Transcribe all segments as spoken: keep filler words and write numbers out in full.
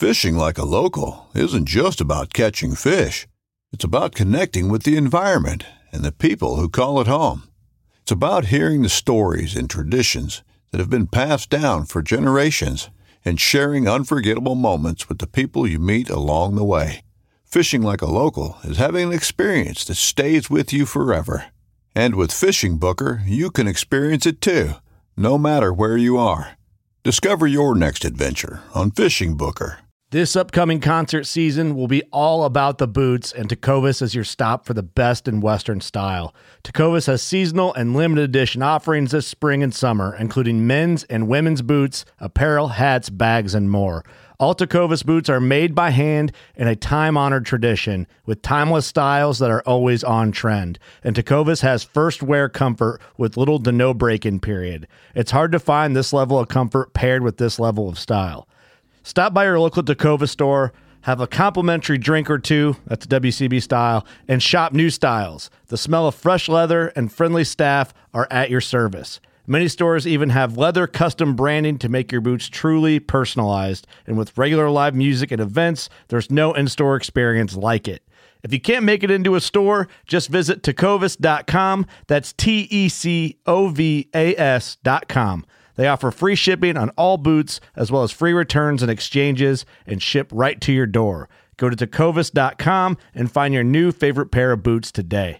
Fishing like a local isn't just about catching fish. It's about connecting with the environment and the people who call it home. It's about hearing the stories and traditions that have been passed down for generations and sharing unforgettable moments with the people you meet along the way. Fishing like a local is having an experience that stays with you forever. And with Fishing Booker, you can experience it too, no matter where you are. Discover your next adventure on Fishing Booker. This upcoming concert season will be all about the boots, and Tecovas is your stop for the best in Western style. Tecovas has seasonal and limited edition offerings this spring and summer, including men's and women's boots, apparel, hats, bags, and more. All Tecovas boots are made by hand in a time-honored tradition with timeless styles that are always on trend. And Tecovas has first wear comfort with little to no break-in period. It's hard to find this level of comfort paired with this level of style. Stop by your local Tecovas store, have a complimentary drink or two, that's W C B style, and shop new styles. The smell of fresh leather and friendly staff are at your service. Many stores even have leather custom branding to make your boots truly personalized. And with regular live music and events, there's no in-store experience like it. If you can't make it into a store, just visit tecovas dot com. That's T E C O V A S dot com. They offer free shipping on all boots, as well as free returns and exchanges, and ship right to your door. Go to tecovas dot com and find your new favorite pair of boots today.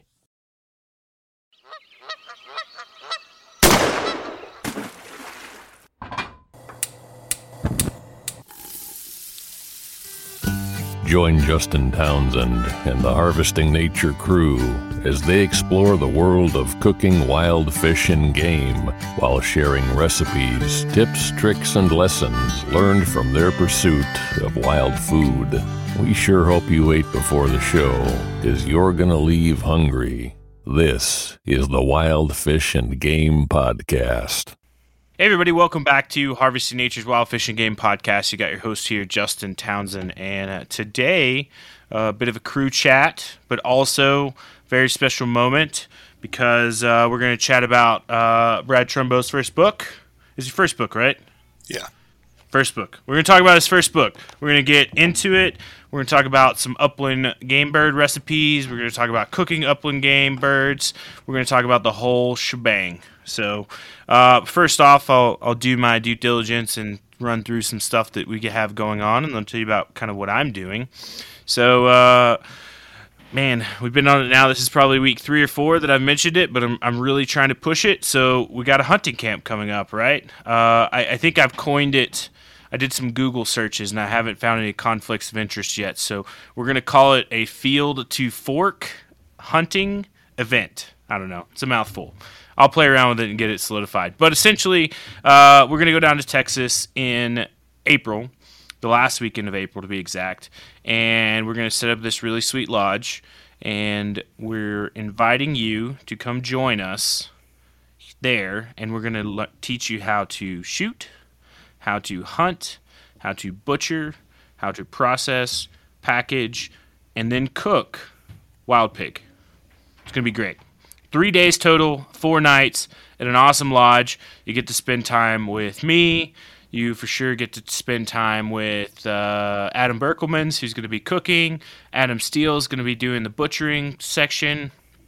Join Justin Townsend and the Harvesting Nature crew as they explore the world of cooking wild fish and game while sharing recipes, tips, tricks, and lessons learned from their pursuit of wild food. We sure hope you ate before the show, because you're going to leave hungry. This is the Wild Fish and Game Podcast. Hey everybody, welcome back to Harvesting Nature's Wild Fish and Game Podcast. You got your host here, Justin Townsend, and uh, today, a uh, bit of a crew chat, but also very special moment because uh, we're going to chat about uh, Brad Trumbo's first book. It's your first book, right? Yeah. First book. We're going to talk about his first book. We're going to get into it. We're going to talk about some upland game bird recipes. We're going to talk about cooking upland game birds. We're going to talk about the whole shebang. So, uh, first off, I'll I'll do my due diligence and run through some stuff that we have going on, and I'll tell you about kind of what I'm doing. So, uh, man, we've been on it now. This is probably week three or four that I've mentioned it, but I'm I'm really trying to push it. So, we got a hunting camp coming up, right? Uh, I, I think I've coined it. I did some Google searches, and I haven't found any conflicts of interest yet. So, we're going to call it a field to fork hunting event. I don't know. It's a mouthful. I'll play around with it and get it solidified. But essentially, uh, we're going to go down to Texas in April, the last weekend of April to be exact, and we're going to set up this really sweet lodge, and we're inviting you to come join us there, and we're going to le- teach you how to shoot, how to hunt, how to butcher, how to process, package, and then cook wild pig. It's going to be great. Three days total, four nights at an awesome lodge. You get to spend time with me. You for sure get to spend time with uh, Adam Berkelmans, who's going to be cooking. Adam Steele is going to be doing the butchering section.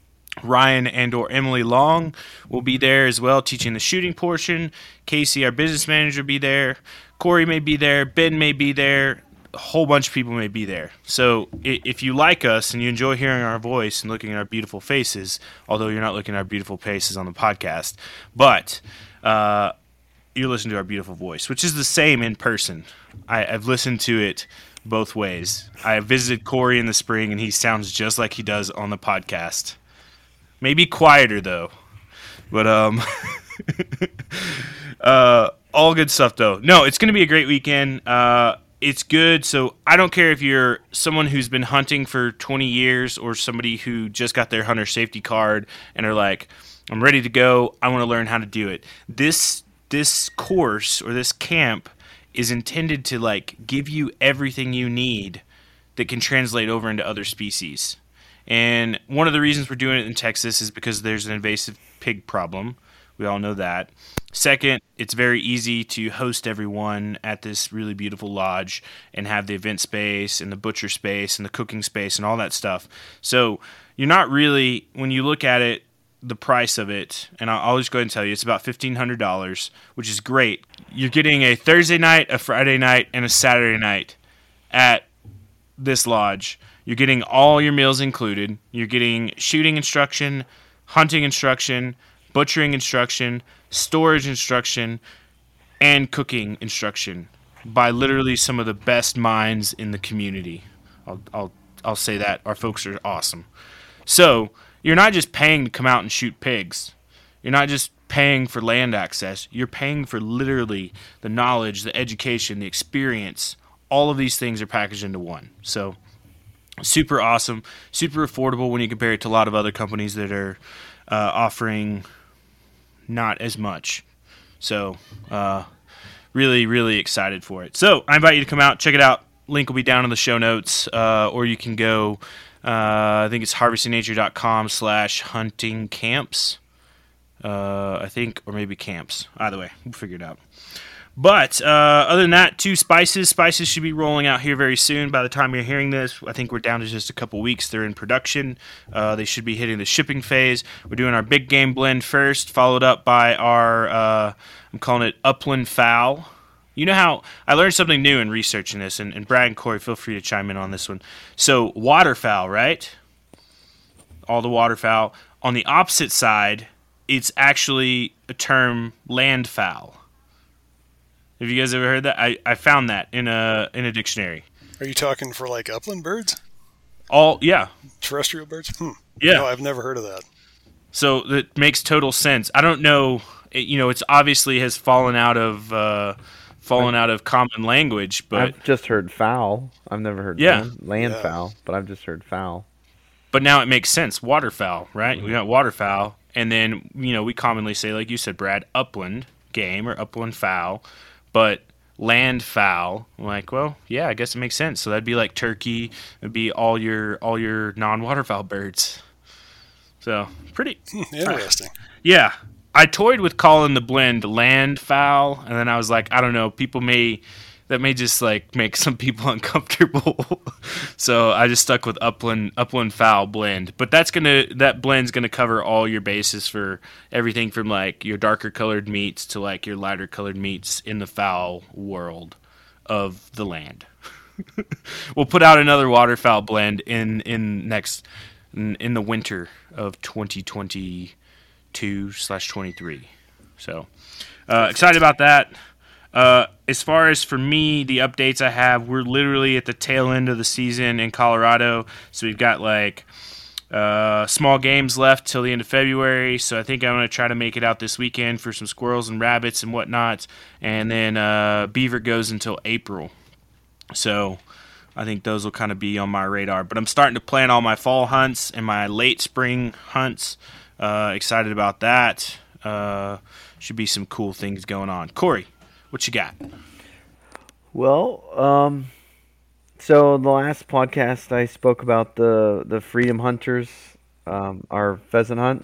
Ryan and or Emily Long will be there as well, teaching the shooting portion. Casey, our business manager, will be there. Corey may be there. Ben may be there. A whole bunch of people may be there. So if you like us and you enjoy hearing our voice and looking at our beautiful faces, although you're not looking at our beautiful faces on the podcast, but uh, you're listening to our beautiful voice, which is the same in person. I, I've listened to it both ways. I visited Corey in the spring, and he sounds just like he does on the podcast. Maybe quieter, though. But, um... uh, all good stuff, though. No, it's going to be a great weekend. Uh... It's good, so I don't care if you're someone who's been hunting for twenty years or somebody who just got their hunter safety card and are like, I'm ready to go, I want to learn how to do it. This this course or this camp is intended to like give you everything you need that can translate over into other species. And one of the reasons we're doing it in Texas is because there's an invasive pig problem, We all know that. Second, it's very easy to host everyone at this really beautiful lodge and have the event space and the butcher space and the cooking space and all that stuff. So you're not really, when you look at it, the price of it, and I'll, I'll just go ahead and tell you, it's about fifteen hundred dollars, which is great. You're getting a Thursday night, a Friday night, and a Saturday night at this lodge. You're getting all your meals included. You're getting shooting instruction, hunting instruction, butchering instruction, storage instruction, and cooking instruction by literally some of the best minds in the community. I'll I'll I'll say that. Our folks are awesome. So you're not just paying to come out and shoot pigs. You're not just paying for land access. You're paying for literally the knowledge, the education, the experience. All of these things are packaged into one. So super awesome, super affordable when you compare it to a lot of other companies that are uh, offering not as much. So uh, really, really excited for it. So I invite you to come out, check it out. Link will be down in the show notes, uh, or you can go, uh, I think it's harvestingnature.com slash hunting camps. Uh, I think, or maybe camps. Either way, we'll figure it out. But uh, other than that, two spices. Spices should be rolling out here very soon. By the time you're hearing this, I think we're down to just a couple weeks. They're in production. Uh, they should be hitting the shipping phase. We're doing our big game blend first, followed up by our, uh, I'm calling it Upland Fowl. You know how I learned something new in researching this, and, and Brad and Corey, feel free to chime in on this one. So waterfowl, right? All the waterfowl. On the opposite side, it's actually a term landfowl. Have you guys ever heard that? I, I found that in a in a dictionary. Are you talking for like upland birds? All yeah, terrestrial birds. Hmm. Yeah, no, I've never heard of that. So that makes total sense. I don't know. It, you know, it's obviously has fallen out of uh, fallen out of common language, but I've just heard fowl. I've never heard Yeah. land, land Yeah. fowl, but I've just heard fowl. but now it makes sense. Waterfowl, right? We got waterfowl, and then you know we commonly say, like you said, Brad, upland game or upland fowl. But land fowl, I'm like, well, yeah, I guess it makes sense. So that'd be like turkey. It'd be all your all your non-waterfowl birds. So pretty Interesting. yeah. I toyed with calling the blend land fowl, and then I was like, I don't know, people may that may just like make some people uncomfortable. So I just stuck with upland upland fowl blend. But that's gonna that blend's gonna cover all your bases for everything from like your darker colored meats to like your lighter colored meats in the fowl world of the land. We'll put out another waterfowl blend in in next in, in the winter of twenty twenty-two slash twenty-three. So uh, excited about that. Uh, as far as for me, the updates I have, we're literally at the tail end of the season in Colorado. So we've got like uh, small games left till the end of February. So I think I'm going to try to make it out this weekend for some squirrels and rabbits and whatnot. And then uh, beaver goes until April. So I think those will kind of be on my radar. But I'm starting to plan all my fall hunts and my late spring hunts. Uh, excited about that. Uh, should be some cool things going on. Corey, what you got? Well, um, so the last podcast I spoke about the, the Freedom Hunters, um, our pheasant hunt,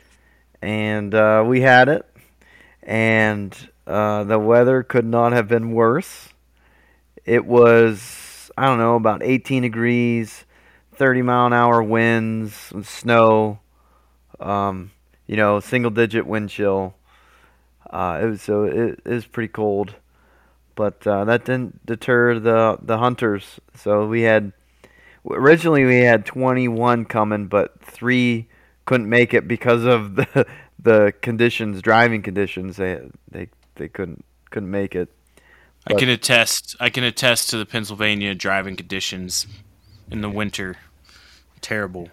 and uh, we had it, and uh, the weather could not have been worse. It was, I don't know, about eighteen degrees, thirty mile an hour winds, with snow, um, you know, single digit wind chill. Uh, it was so it, it was pretty cold, but uh, that didn't deter the the hunters. So we had originally we had twenty-one coming, but three couldn't make it because of the the conditions, driving conditions. They they they couldn't couldn't make it. I can attest. I can attest to the Pennsylvania driving conditions in the winter. Terrible.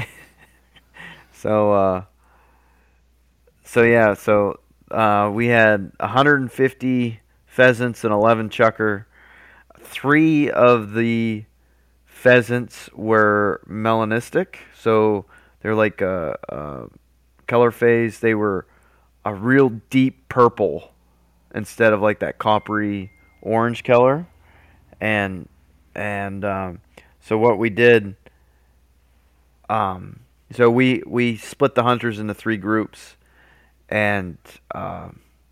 So uh, so yeah, so. Uh, we had one hundred fifty pheasants and eleven chukar. Three of the pheasants were melanistic, so they're like a, a color phase. They were a real deep purple instead of like that coppery orange color. And and um, so what we did, um, so we we split the hunters into three groups. and uh,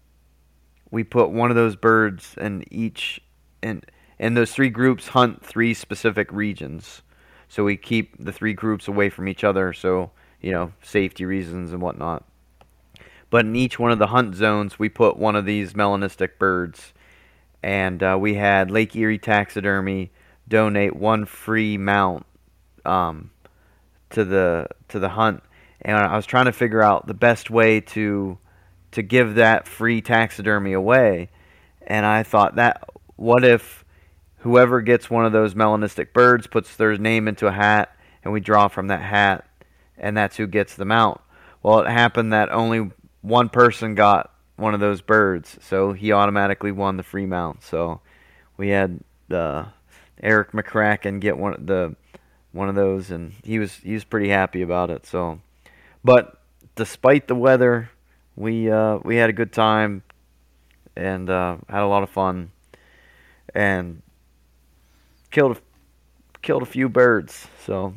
we put one of those birds in each, and and those three groups hunt three specific regions. So we keep the three groups away from each other, so, you know, safety reasons and whatnot. But in each one of the hunt zones, we put one of these melanistic birds. And uh, we had Lake Erie Taxidermy donate one free mount um, to the to the hunt. And I was trying to figure out the best way to to give that free taxidermy away. And I thought, that what if whoever gets one of those melanistic birds puts their name into a hat, and we draw from that hat, and that's who gets the mount. Well, it happened that only one person got one of those birds, so he automatically won the free mount. So we had uh, Eric McCracken get one of the one of those, and he was he was pretty happy about it. So, but despite the weather, we uh, we had a good time and uh, had a lot of fun, and killed a, killed a few birds. So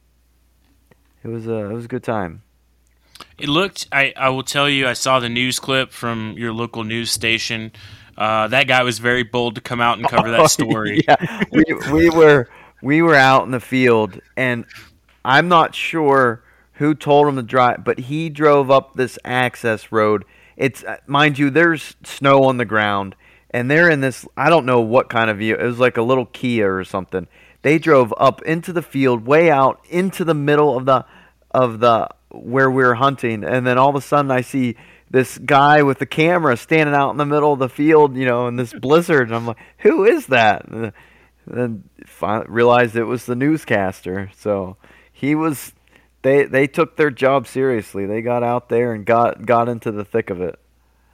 it was a it was a good time. It looked, I, I will tell you, I saw the news clip from your local news station. Uh, that guy was very bold to come out and cover that story. Yeah, we, we were we were out in the field, and I'm not sure who told him to drive, but he drove up this access road. It's, mind you, there's snow on the ground, and they're in this, I don't know what kind of vehicle. It was like a little Kia or something. They drove up into the field, way out into the middle of the of the where we were hunting, and then all of a sudden I see this guy with the camera standing out in the middle of the field, you know, in this blizzard, and I'm like, who is that? And then finally realized it was the newscaster. So he was, they they took their job seriously. They got out there and got got into the thick of it.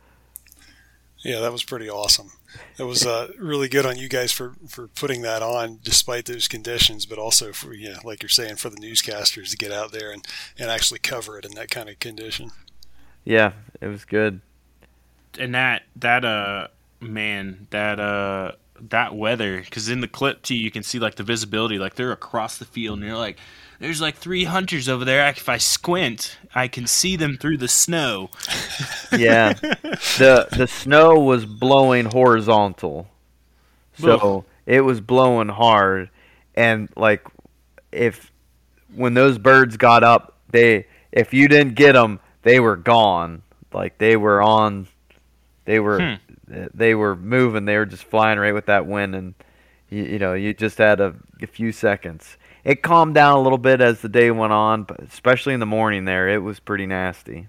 Yeah, that was pretty awesome. That was uh, really good on you guys for, for putting that on despite those conditions, but also for, you know, like you're saying, for the newscasters to get out there and, and actually cover it in that kind of condition. Yeah, it was good. And that, that uh, man, that uh, that weather, because in the clip, too, you can see, like, the visibility, like, they're across the field, and you're like, there's, like, three hunters over there. If I squint, I can see them through the snow. Yeah. The the snow was blowing horizontal. So it was blowing hard, and like if when those birds got up, they if you didn't get them, they were gone. Like they were on they were hmm. they were moving, they were just flying right with that wind, and you, you know, you just had a, a few seconds. It calmed down a little bit as the day went on, but especially in the morning there, it was pretty nasty.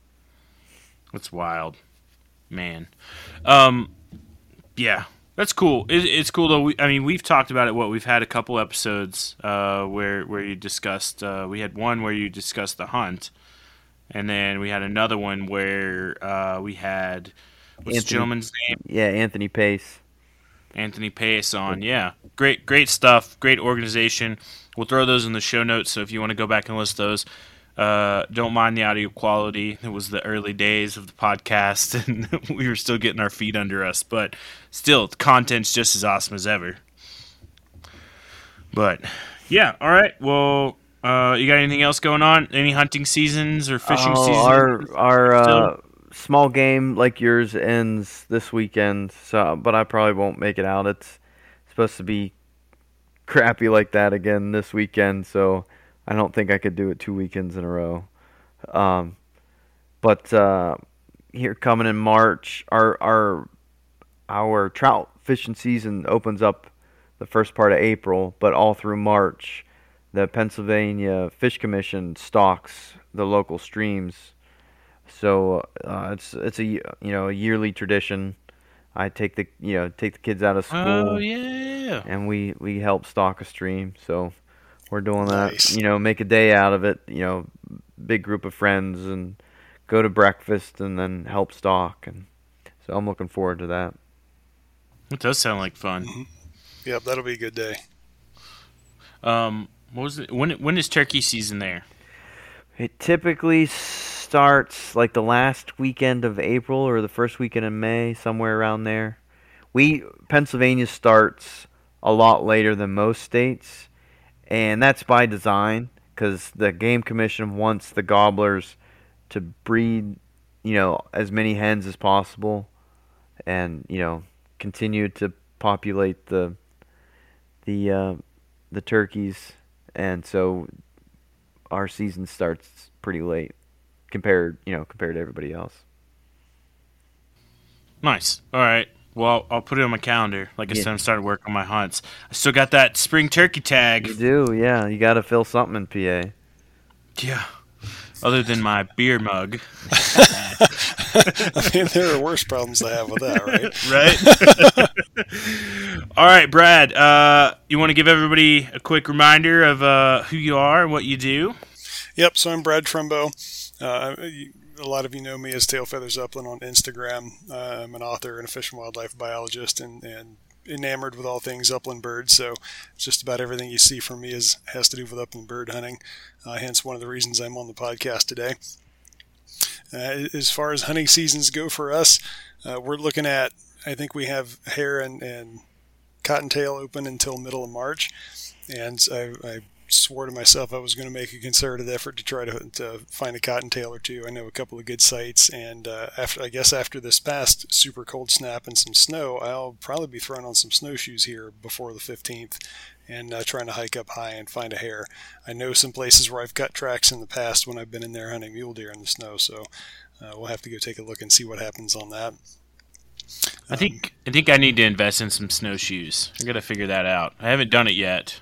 That's wild, man. Um, yeah, that's cool. It, it's cool though. We, I mean, we've talked about it. What we've had a couple episodes uh, where where you discussed. Uh, we had one where you discussed the hunt, and then we had another one where uh, we had what's Anthony, the gentleman's name? Yeah, Anthony Pace. Anthony Pace on. Yeah, great, great stuff. Great organization. We'll throw those in the show notes. So if you want to go back and list those. Uh, don't mind the audio quality. It was the early days of the podcast, and we were still getting our feet under us. But still, the content's just as awesome as ever. But, yeah, all right. Well, uh, you got anything else going on? Any hunting seasons or fishing oh, seasons? Our, our uh, small game like yours ends this weekend, so but I probably won't make it out. It's supposed to be crappy like that again this weekend, so I don't think I could do it two weekends in a row. Um, but uh, here coming in March, our our our trout fishing season opens up the first part of April, but all through March, the Pennsylvania Fish Commission stocks the local streams. So uh, it's it's a you know a yearly tradition. I take the you know take the kids out of school. Oh yeah, and we we help stock a stream. So. We're doing that, nice. You know, make a day out of it, you know, big group of friends and go to breakfast and then help stock. And so I'm looking forward to that. It does sound like fun. Mm-hmm. Yep, that'll be a good day. Um, what was it? When, when is turkey season there? It typically starts like the last weekend of April or the first weekend in May, somewhere around there. We, Pennsylvania starts a lot later than most states. And that's by design, because the Game Commission wants the gobblers to breed you know, as many hens as possible, and you know, continue to populate the the uh, the turkeys, and so our season starts pretty late compared, you know, compared to everybody else. Nice. All right. Well, I'll put it on my calendar. Like I Yeah. said, I'm starting to work on my hunts. I still got that spring turkey tag. You do, yeah. You got to fill something in P A. Yeah. Other than my beer mug. I mean, there are worse problems to have with that, right? Right? All right, Brad. Uh, you want to give everybody a quick reminder of uh, who you are and what you do? Yep, so I'm Brad Trumbo. Uh, a lot of you know me as Tail Feathers Upland on Instagram. Uh, I'm an author and a fish and wildlife biologist, and, and enamored with all things upland birds. So just about everything you see from me is has to do with upland bird hunting. Uh, hence one of the reasons I'm on the podcast today. Uh, as far as hunting seasons go for us, uh, we're looking at, I think we have hare and, and cottontail open until middle of March. And I, I swore to myself I was going to make a concerted effort to try to, to find a cottontail or two. I know a couple of good sites, and uh, after I guess after this past super cold snap and some snow, I'll probably be throwing on some snowshoes here before the fifteenth and uh, trying to hike up high and find a hare. I know some places where I've cut tracks in the past when I've been in there hunting mule deer in the snow, so uh, we'll have to go take a look and see what happens on that. I think I think I need to invest in some snowshoes. I got to figure that out. I haven't done it yet.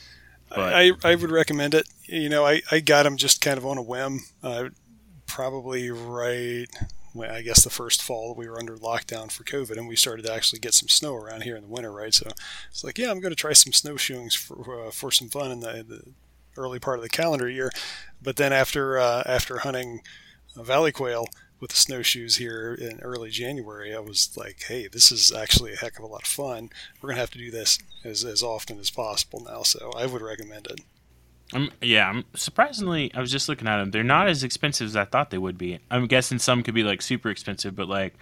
But I, I would recommend it. You know, I, I got them just kind of on a whim, uh, probably right, well, I guess the first fall we were under lockdown for COVID, and we started to actually get some snow around here in the winter, right? So it's like, yeah, I'm going to try some snowshoeing for uh, for some fun in the, in the early part of the calendar year. But then after uh, after hunting uh, valley quail with the snowshoes here in early January, I was like, hey, this is actually a heck of a lot of fun. We're going to have to do this as, as often as possible now, so I would recommend it. I'm, yeah, I'm surprisingly, I was just looking at them. They're not as expensive as I thought they would be. I'm guessing some could be like super expensive, but like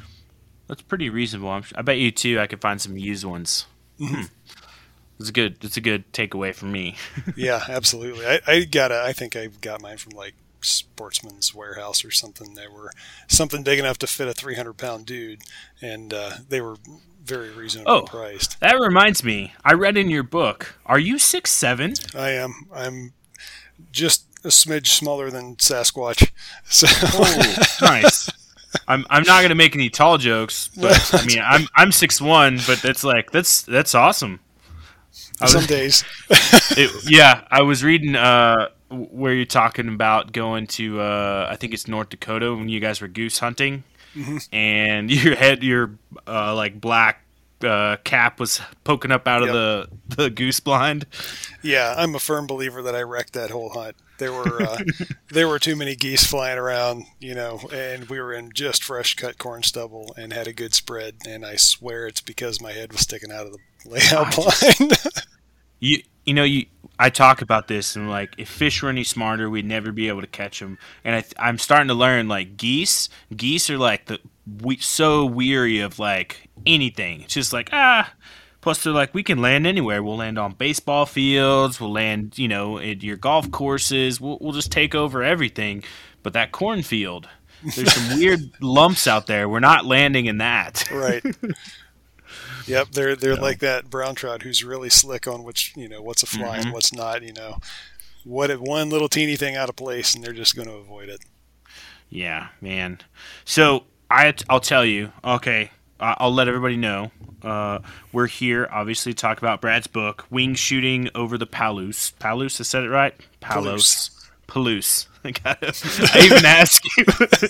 that's pretty reasonable. I'm, I bet you too I could find some used ones. Mm-hmm. Hmm. It's a good it's a good takeaway for me. Yeah, absolutely. I, I got a, I think I got mine from like Sportsman's Warehouse or something. They were something big enough to fit a three hundred pound dude, and uh, they were very reasonably Oh. priced. That reminds me, I read in your book, are you six seven? I am. I'm just a smidge smaller than Sasquatch. So Oh, nice. I'm I'm not gonna make any tall jokes, but I mean I'm I'm six one, but that's like that's that's awesome. I was- some days. It, yeah, I was reading uh, where you're talking about going to, uh, I think it's North Dakota when you guys were goose hunting, Mm-hmm. and your head, your uh, like black uh, cap was poking up out of Yep. the, the goose blind. Yeah, I'm a firm believer that I wrecked that whole hunt. There were uh, there were too many geese flying around, you know, and we were in just fresh cut corn stubble and had a good spread. And I swear it's because my head was sticking out of the layout blind. You you know you I talk about this and like if fish were any smarter, we'd never be able to catch them. And I, I'm starting to learn like geese, geese are like the we so weary of like anything. It's just like ah. Plus, they're like, we can land anywhere. We'll land on baseball fields. We'll land, you know, at your golf courses. We'll, we'll just take over everything. But that cornfield, there's some weird lumps out there. We're not landing in that. Right. Yep, they're they're like that brown trout who's really slick on which, you know, what's a fly Mhm. and what's not, you know. What if one little teeny thing out of place and they're just going to avoid it. Yeah, man. So I, I'll tell you. Okay, I- I'll let everybody know. Uh, we're here, obviously, to talk about Brad's book, Wing Shooting Over the Palouse. Palouse, I said it right? Palos. Palouse. I got it. I even asked you.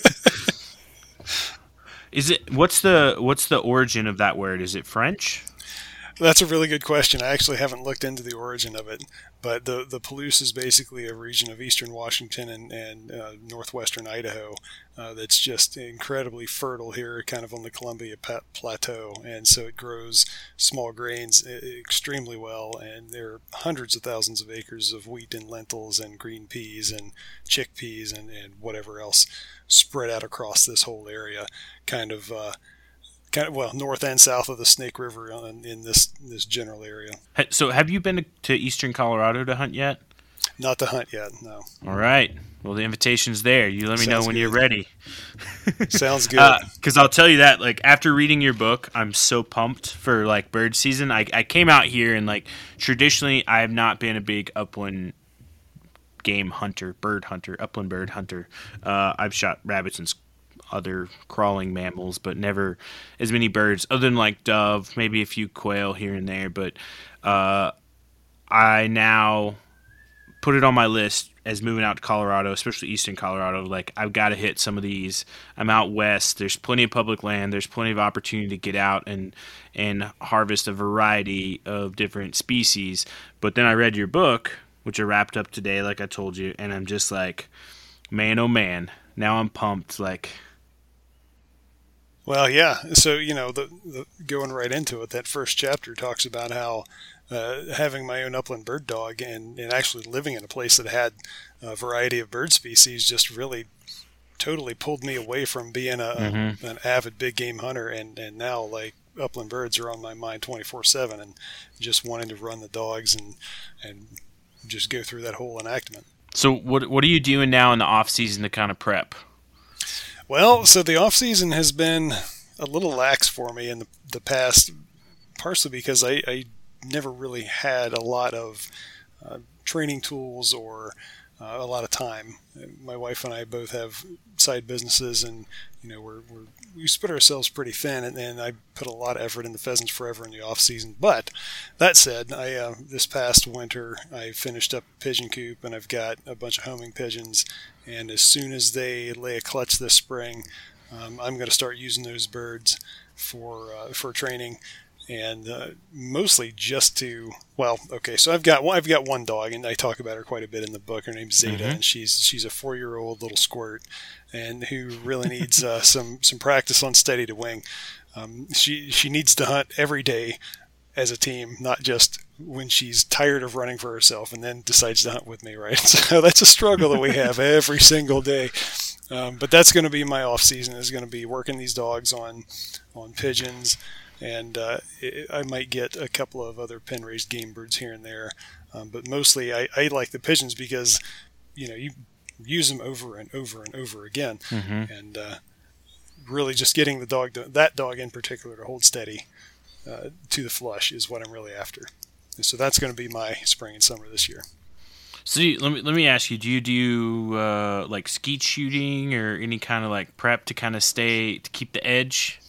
Is it what's the what's the origin of that word? Is it French? That's a really good question. I actually haven't looked into the origin of it, but the the Palouse is basically a region of eastern Washington and, and uh, northwestern Idaho uh, that's just incredibly fertile here, kind of on the Columbia pa- Plateau, and so it grows small grains e- extremely well, and there are hundreds of thousands of acres of wheat and lentils and green peas and chickpeas and, and whatever else spread out across this whole area, kind of uh, kind of well north and south of the Snake River in, in this this general area. Ha- So have you been to, to eastern Colorado to hunt yet? not to hunt yet. No. All right. Well, the invitation's there. You let me Sounds know when good. you're ready. Sounds good. Because uh, I'll tell you that, like, after reading your book, I'm so pumped for, like, bird season. I, I came out here and, like, traditionally I have not been a big upland game hunter, bird hunter, upland bird hunter. Uh, I've shot rabbits and other crawling mammals, but never as many birds, other than, like, dove, maybe a few quail here and there. But uh, I now put it on my list as moving out to Colorado, especially eastern Colorado. Like, I've got to hit some of these. I'm out west. There's plenty of public land. There's plenty of opportunity to get out and and harvest a variety of different species. But then I read your book, which I wrapped up today, like I told you, and I'm just like, man, oh man, now I'm pumped. Like, well, yeah. So, you know, the, the going right into it, that first chapter talks about how Uh, having my own upland bird dog and, and actually living in a place that had a variety of bird species just really totally pulled me away from being a, Mm-hmm. an avid big game hunter. And, and now, like, upland birds are on my mind twenty-four seven, and just wanting to run the dogs and and just go through that whole enactment. so what what are you doing now in the off season to kind of prep? Well, so the off season has been a little lax for me in the, the past, partially because I, I never really had a lot of uh, training tools or uh, a lot of time. My wife and I both have side businesses, and you know we're, we're we spread ourselves pretty thin, and, and I put a lot of effort into Pheasants Forever in the off season. But that said, I uh, this past winter I finished up a pigeon coop, and I've got a bunch of homing pigeons, and as soon as they lay a clutch this spring, um, I'm going to start using those birds for uh, for training. And uh, mostly just to, well, okay, so I've got well, I've got one dog, and I talk about her quite a bit in the book. Her name's Zeta, Mm-hmm. and she's she's a four-year-old little squirt, and who really needs uh, some some practice on steady to wing. Um, she she needs to hunt every day as a team, not just when she's tired of running for herself and then decides to hunt with me, right? So that's a struggle that we have every single day. Um, but that's going to be my off season, is going to be working these dogs on on pigeons. And uh, it, I might get a couple of other pen-raised game birds here and there. Um, but mostly I, I like the pigeons because, you know, you use them over and over and over again. Mm-hmm. And uh, really just getting the dog, to, that dog in particular, to hold steady uh, to the flush is what I'm really after. And so that's going to be my spring and summer this year. So you, let me let me ask you: Do you do uh, like skeet shooting or any kind of like prep to kind of stay to keep the edge?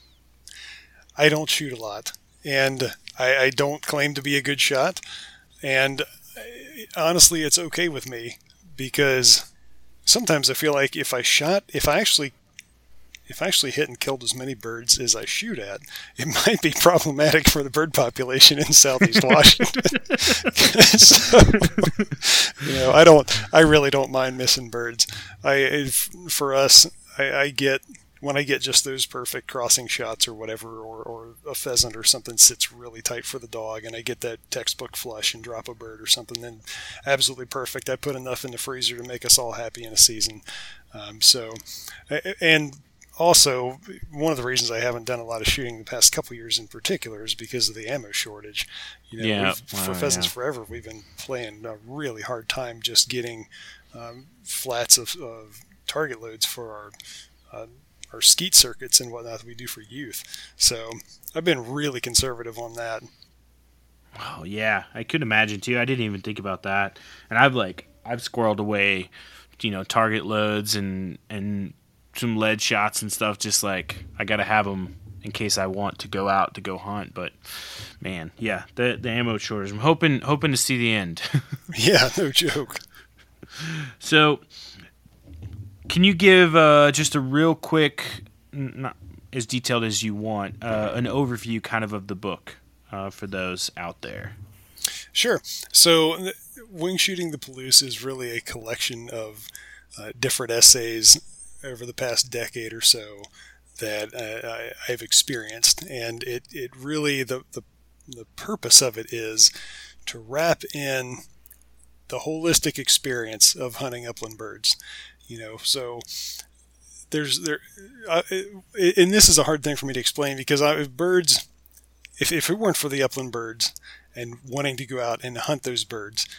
I don't shoot a lot, and I, I don't claim to be a good shot. And honestly, it's okay with me, because sometimes I feel like if I shot, if I actually, if I actually hit and killed as many birds as I shoot at, it might be problematic for the bird population in Southeast Washington. So, you know, I don't, I really don't mind missing birds. I, if, for us, I, I get. When I get just those perfect crossing shots or whatever, or, or a pheasant or something sits really tight for the dog, and I get that textbook flush and drop a bird or something, then absolutely perfect. I put enough in the freezer to make us all happy in a season. Um, so, and also, one of the reasons I haven't done a lot of shooting the past couple of years in particular is because of the ammo shortage. You know, Yeah. we've, for Wow, Pheasants yeah. Forever, we've been playing a really hard time just getting um, flats of, of target loads for our uh, our skeet circuits and whatnot that we do for youth. So I've been really conservative on that. Oh yeah, I could imagine too. I didn't even think about that. And I've like I've squirreled away, you know, target loads and and some lead shots and stuff. Just like I gotta have them in case I want to go out to go hunt. But man, yeah, the the ammo shortage. I'm hoping hoping to see the end. Yeah, no joke. So, can you give uh, just a real quick, not as detailed as you want, uh, an overview kind of of the book uh, for those out there? Sure. So, Wing Shooting the Palouse is really a collection of uh, different essays over the past decade or so that uh, I, I've experienced, and it, it really the, the the purpose of it is to wrap in the holistic experience of hunting upland birds. You know, so there's there, uh, and this is a hard thing for me to explain, because I, if birds, if if it weren't for the upland birds and wanting to go out and hunt those birds,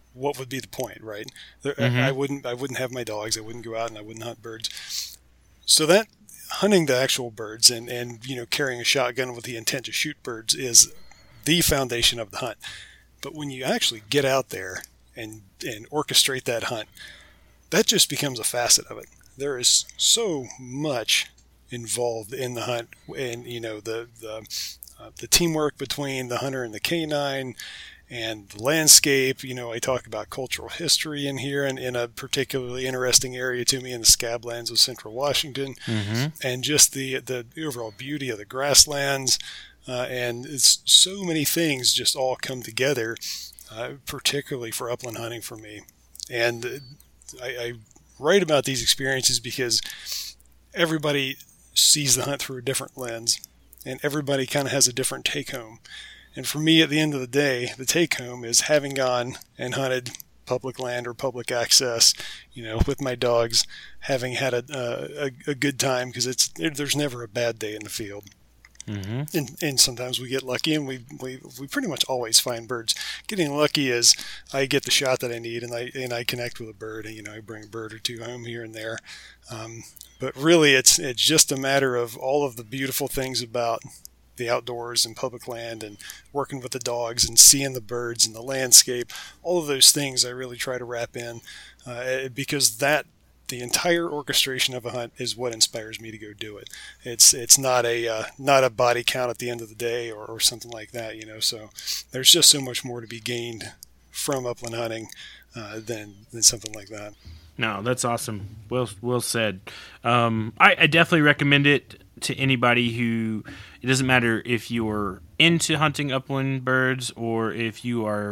what would be the point, right? Mm-hmm. I, I wouldn't I wouldn't have my dogs. I wouldn't go out and I wouldn't hunt birds. So that hunting the actual birds and, and you know carrying a shotgun with the intent to shoot birds is the foundation of the hunt. But when you actually get out there and and orchestrate that hunt, that just becomes a facet of it. There is so much involved in the hunt, and you know the the uh, the teamwork between the hunter and the canine, and the landscape. You know, I talk about cultural history in here, and in a particularly interesting area to me in the Scablands of Central Washington, Mm-hmm. and just the the overall beauty of the grasslands, uh, and it's so many things just all come together, uh, particularly for upland hunting for me, and uh, I, I write about these experiences because everybody sees the hunt through a different lens, and everybody kind of has a different take home. And for me, at the end of the day, the take home is having gone and hunted public land or public access, you know, with my dogs, having had a a, a good time, because it's there's never a bad day in the field. Mm-hmm. And, and sometimes we get lucky, and we, we we pretty much always find birds. Getting lucky is I get the shot that I need, and I and I connect with a bird, and you know I bring a bird or two home here and there. Um, but really, it's it's just a matter of all of the beautiful things about the outdoors and public land, and working with the dogs and seeing the birds and the landscape. All of those things I really try to wrap in, uh, because that. The entire orchestration of a hunt is what inspires me to go do it. It's it's not a uh, not a body count at the end of the day or, or something like that, you know. So there's just so much more to be gained from upland hunting uh, than than something like that. No, that's awesome. Well, well said. Um, I, I definitely recommend it to anybody who. It doesn't matter if you're into hunting upland birds or if you are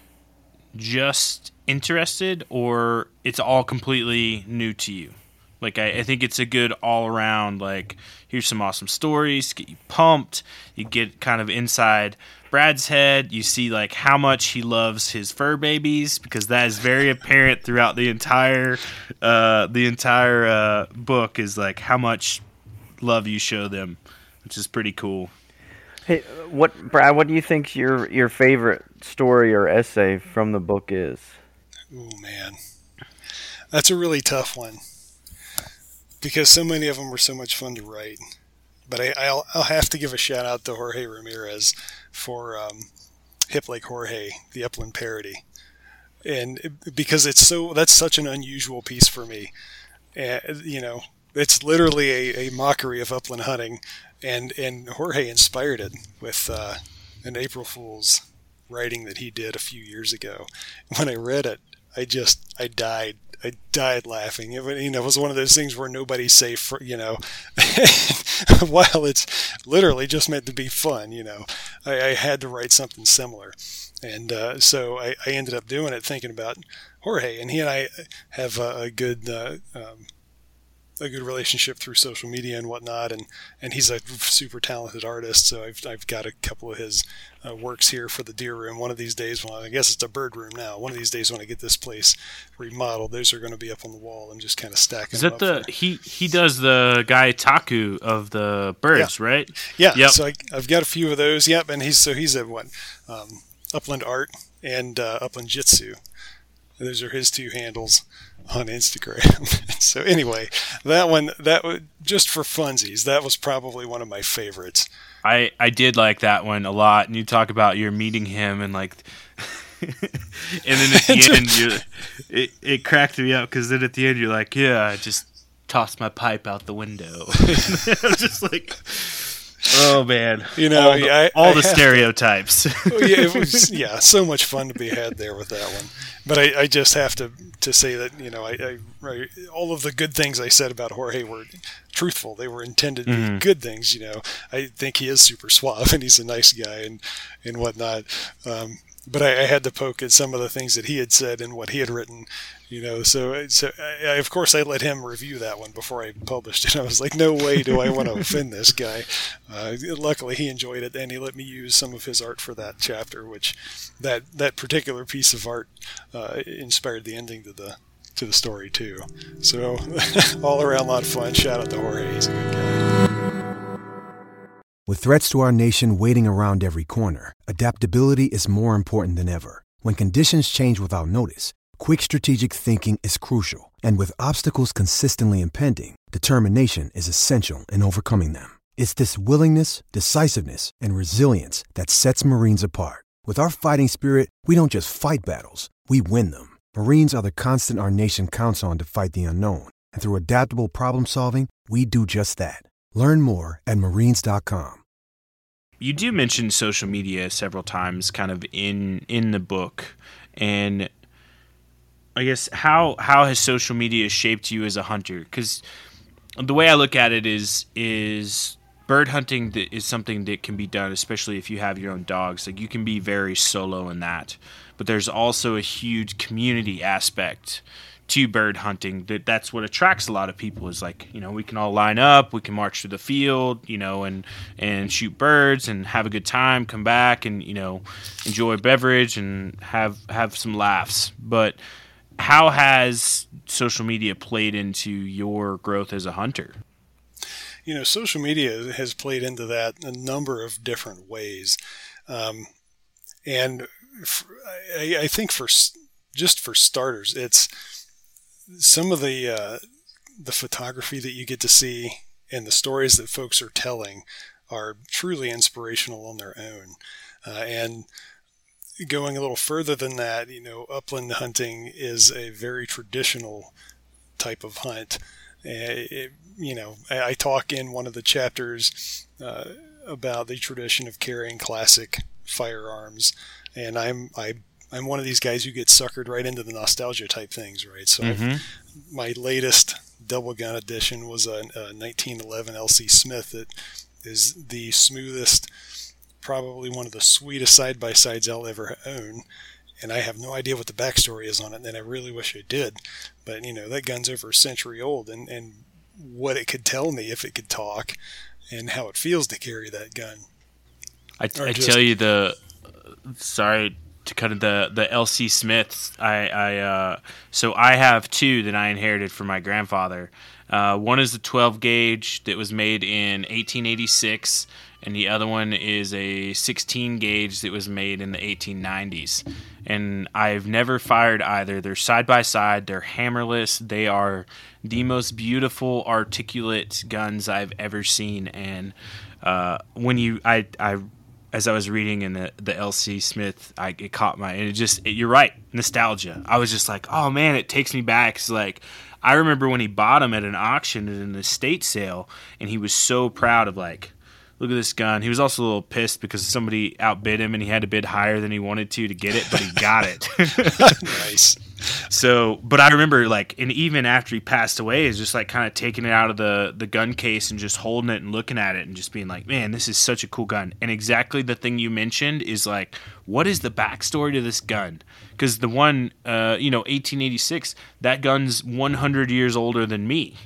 just interested or it's all completely new to you. Like, I, I think it's a good all-around, like, here's some awesome stories, get you pumped, you get kind of inside Brad's head, you see, like, how much he loves his fur babies, because that is very apparent throughout the entire uh, the entire uh, book, is, like, how much love you show them, which is pretty cool. Hey, what, Brad, what do you think your your favorite story or essay from the book is? Oh, man. That's a really tough one, because so many of them were so much fun to write. But I, I'll, I'll have to give a shout out to Jorge Ramirez for um, Hip Lake Jorge, the Upland Parody. And it, because it's so, that's such an unusual piece for me. And, you know, it's literally a, a mockery of upland hunting. And, and Jorge inspired it with uh, an April Fool's writing that he did a few years ago. When I read it, I just, I died. I died laughing. It, you know, it was one of those things where nobody's safe, for, you know, while it's literally just meant to be fun, you know. I, I had to write something similar. And uh, so I, I ended up doing it thinking about Jorge. And he and I have a, a good uh, um, a good relationship through social media and whatnot, and, and he's a super talented artist, so I've I've got a couple of his uh, works here for the deer room. One of these days, well, I guess it's a bird room now. One of these days when I get this place remodeled, those are going to be up on the wall and just kind of stacking. Is that the, he, he does the guy Taku of the birds, yeah. right? Yeah, yep. So I, I've got a few of those, yep, and he's, so he's at what, um, Upland Art and uh, Upland Jitsu. Those are his two handles on Instagram. So anyway, that one, that was just for funsies. That was probably one of my favorites. I, I did like that one a lot. And you talk about you're meeting him and like, and then at the end, you it, it cracked me up because then at the end you're like, yeah, I just tossed my pipe out the window. I was just like, oh man, you know, all the, I, all I the stereotypes. To, yeah, it was yeah, so much fun to be had there with that one. But I, I just have to, to say that, you know, I, I, I all of the good things I said about Jorge were truthful. They were intended to mm-hmm. be good things, you know. I think he is super suave and he's a nice guy and, and whatnot. Um, but I, I had to poke at some of the things that he had said and what he had written, you know. So, so I, I, of course, I let him review that one before I published it. I was like, no way do I want to offend this guy. Uh, luckily, he enjoyed it, and he let me use some of his art for that chapter, which that that particular piece of art uh, inspired the ending to the to the story too. So, all around, a lot of fun. Shout out to Jorge; he's a good guy. With threats to our nation waiting around every corner, adaptability is more important than ever. When conditions change without notice, quick strategic thinking is crucial. And with obstacles consistently impending, determination is essential in overcoming them. It's this willingness, decisiveness, and resilience that sets Marines apart. With our fighting spirit, we don't just fight battles, we win them. Marines are the constant our nation counts on to fight the unknown. And through adaptable problem solving, we do just that. Learn more at marines dot com. You do mention social media several times kind of in in the book. And I guess how how has social media shaped you as a hunter? Because the way I look at it is is bird hunting is something that can be done, especially if you have your own dogs. Like, you can be very solo in that. But there's also a huge community aspect to bird hunting. That that's what attracts a lot of people, is like, you know, we can all line up, we can march through the field, you know, and and shoot birds and have a good time, come back and, you know, enjoy a beverage and have have some laughs. But how has social media played into your growth as a hunter? You know, social media has played into that a number of different ways. Um, and f- I, I think for just for starters, it's some of the uh, the photography that you get to see and the stories that folks are telling are truly inspirational on their own. Uh, and going a little further than that, you know, upland hunting is a very traditional type of hunt. Uh, it, you know, I, I talk in one of the chapters uh, about the tradition of carrying classic firearms, and I'm I. I'm one of these guys who gets suckered right into the nostalgia type things, right? So mm-hmm. I've, my latest double gun edition was a, a nineteen eleven L C Smith that is the smoothest, probably one of the sweetest side-by-sides I'll ever own. And I have no idea what the backstory is on it, and I really wish I did. But, you know, that gun's over a century old, and, and what it could tell me if it could talk and how it feels to carry that gun. I, I just, tell you the – sorry – to cut the the L C Smiths, I, I uh, so I have two that I inherited from my grandfather. Uh, one is a twelve gauge that was made in eighteen eighty-six, and the other one is a sixteen gauge that was made in the eighteen nineties. And I've never fired either. They're side by side. They're hammerless. They are the most beautiful, articulate guns I've ever seen. And uh, when you, I, I. as I was reading in the, the L C Smith, I it caught my, and it just, it, you're right, nostalgia. I was just like, oh man, it takes me back. It's like, I remember when he bought them at an auction at an estate sale, and he was so proud of like, look at this gun. He was also a little pissed because somebody outbid him and he had to bid higher than he wanted to to get it, but he got it. Nice. So, but I remember like, and even after he passed away, is just like kind of taking it out of the, the gun case and just holding it and looking at it and just being like, man, this is such a cool gun. And exactly the thing you mentioned is like, what is the backstory to this gun? Because the one, uh, you know, eighteen eighty-six, that gun's one hundred years older than me.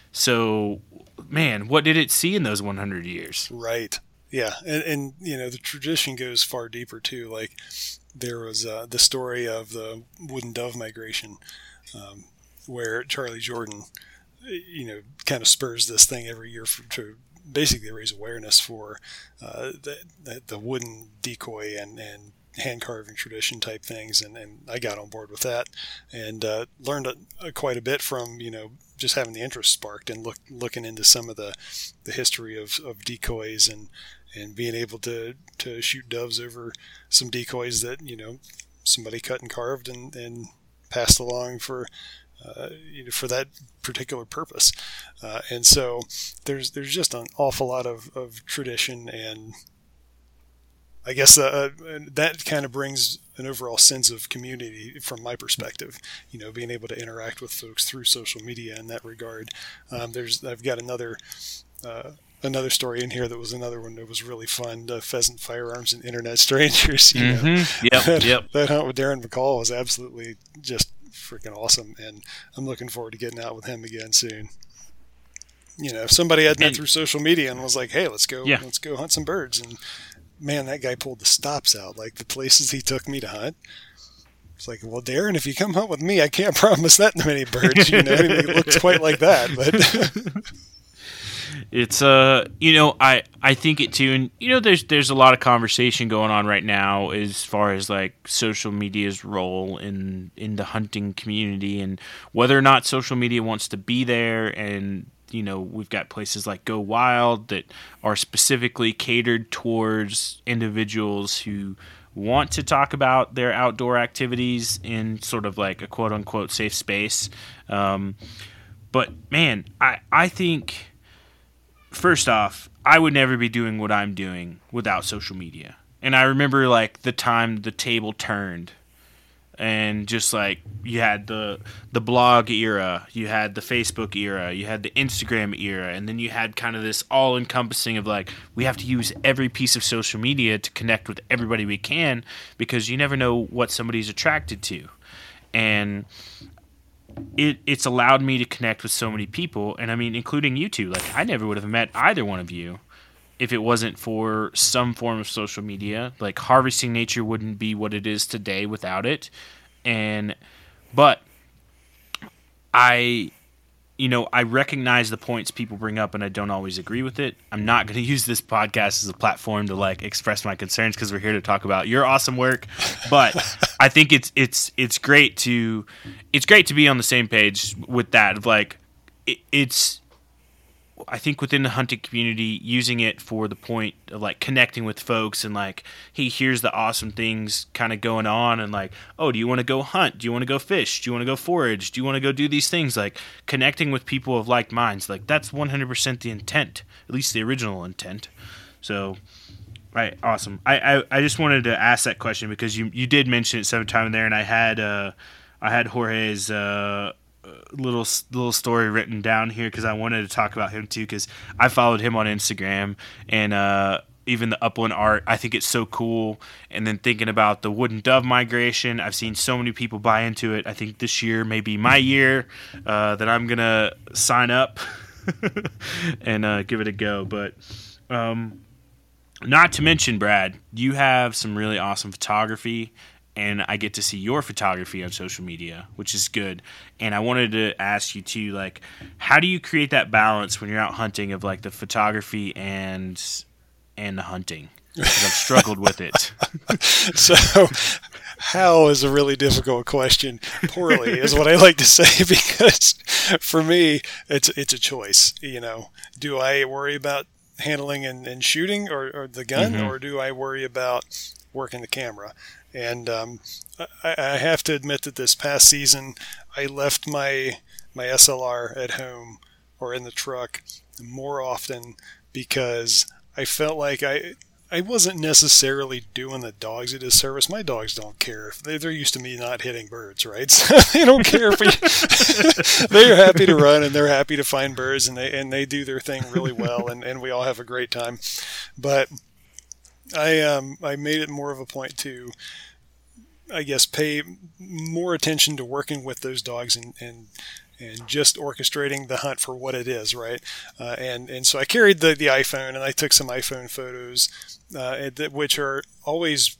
So, man, what did it see in those one hundred years? Right. Yeah. And, and, you know, the tradition goes far deeper too. Like, there was uh, the story of the Wooden Dove migration, um, where Charlie Jordan, you know, kind of spurs this thing every year for, to basically raise awareness for uh, the, the the wooden decoy and, and hand carving tradition type things. And, and I got on board with that and uh, learned a, a, quite a bit from, you know, just having the interest sparked and look, looking into some of the, the history of, of decoys and, and being able to, to shoot doves over some decoys that, you know, somebody cut and carved and, and passed along for, uh, you know, for that particular purpose. Uh, and so there's, there's just an awful lot of, of tradition, and I guess uh, that kind of brings an overall sense of community from my perspective, you know, being able to interact with folks through social media in that regard. Um, there's, I've got another, uh, another story in here that was another one that was really fun. Uh, Pheasant Firearms and Internet Strangers. You mm-hmm. know, yep, that, yep. that hunt with Darren McCall was absolutely just freaking awesome, and I'm looking forward to getting out with him again soon. You know, if somebody had met and, through social media and was like, "Hey, let's go, yeah. let's go hunt some birds," and man, that guy pulled the stops out, like the places he took me to hunt. It's like, well, Darren, if you come hunt with me, I can't promise that many birds. You know, I mean, it looks quite like that, but. It's uh, you know, I I think it too, and you know, there's there's a lot of conversation going on right now as far as like social media's role in in the hunting community and whether or not social media wants to be there. And you know, we've got places like Go Wild that are specifically catered towards individuals who want to talk about their outdoor activities in sort of like a quote unquote safe space. Um, but man, I I think. First off, I would never be doing what I'm doing without social media. And I remember like the time the table turned and just like you had the the blog era, you had the Facebook era, you had the Instagram era, and then you had kind of this all encompassing of like we have to use every piece of social media to connect with everybody we can because you never know what somebody's attracted to. And It it's allowed me to connect with so many people, and I mean, including you two. Like, I never would have met either one of you if it wasn't for some form of social media. Like, Harvesting Nature wouldn't be what it is today without it. And, but I, you know, I recognize the points people bring up, and I don't always agree with it. I'm not going to use this podcast as a platform to like express my concerns because we're here to talk about your awesome work. But I think it's it's it's great to it's great to be on the same page with that. Of like, it, it's I think within the hunting community, using it for the point of like connecting with folks and like, hey, here's the awesome things kind of going on, and like, oh, do you want to go hunt? Do you want to go fish? Do you want to go forage? Do you want to go do these things? Like connecting with people of like minds, like that's one hundred percent the intent, at least the original intent. So, right, awesome. I, I, I just wanted to ask that question because you you did mention it seven times there, and I had uh I had Jorge's uh. little little story written down here because I wanted to talk about him too because I followed him on Instagram and uh, even the upland art. I think it's so cool. And then thinking about the wooden dove migration, I've seen so many people buy into it. I think this year may be my year uh, that I'm gonna sign up and uh, give it a go. But um, not to mention, Brad, you have some really awesome photography. And I get to see your photography on social media, which is good. And I wanted to ask you too, like, how do you create that balance when you're out hunting of like the photography and and the hunting? Because I've struggled with it. So, how is a really difficult question. Poorly is what I like to say because for me, it's it's a choice. You know, do I worry about handling and, and shooting or, or the gun, mm-hmm. or do I worry about working the camera? And um, I, I have to admit that this past season, I left my my S L R at home or in the truck more often because I felt like I I wasn't necessarily doing the dogs a disservice. My dogs don't care. If they, they're used to me not hitting birds, right? So they don't care if we, they're happy to run and they're happy to find birds, and they and they do their thing really well, and, and we all have a great time. But I um I made it more of a point to, I guess, pay more attention to working with those dogs and and, and just orchestrating the hunt for what it is, right? Uh, and and so I carried the, the iPhone, and I took some iPhone photos, uh, which are always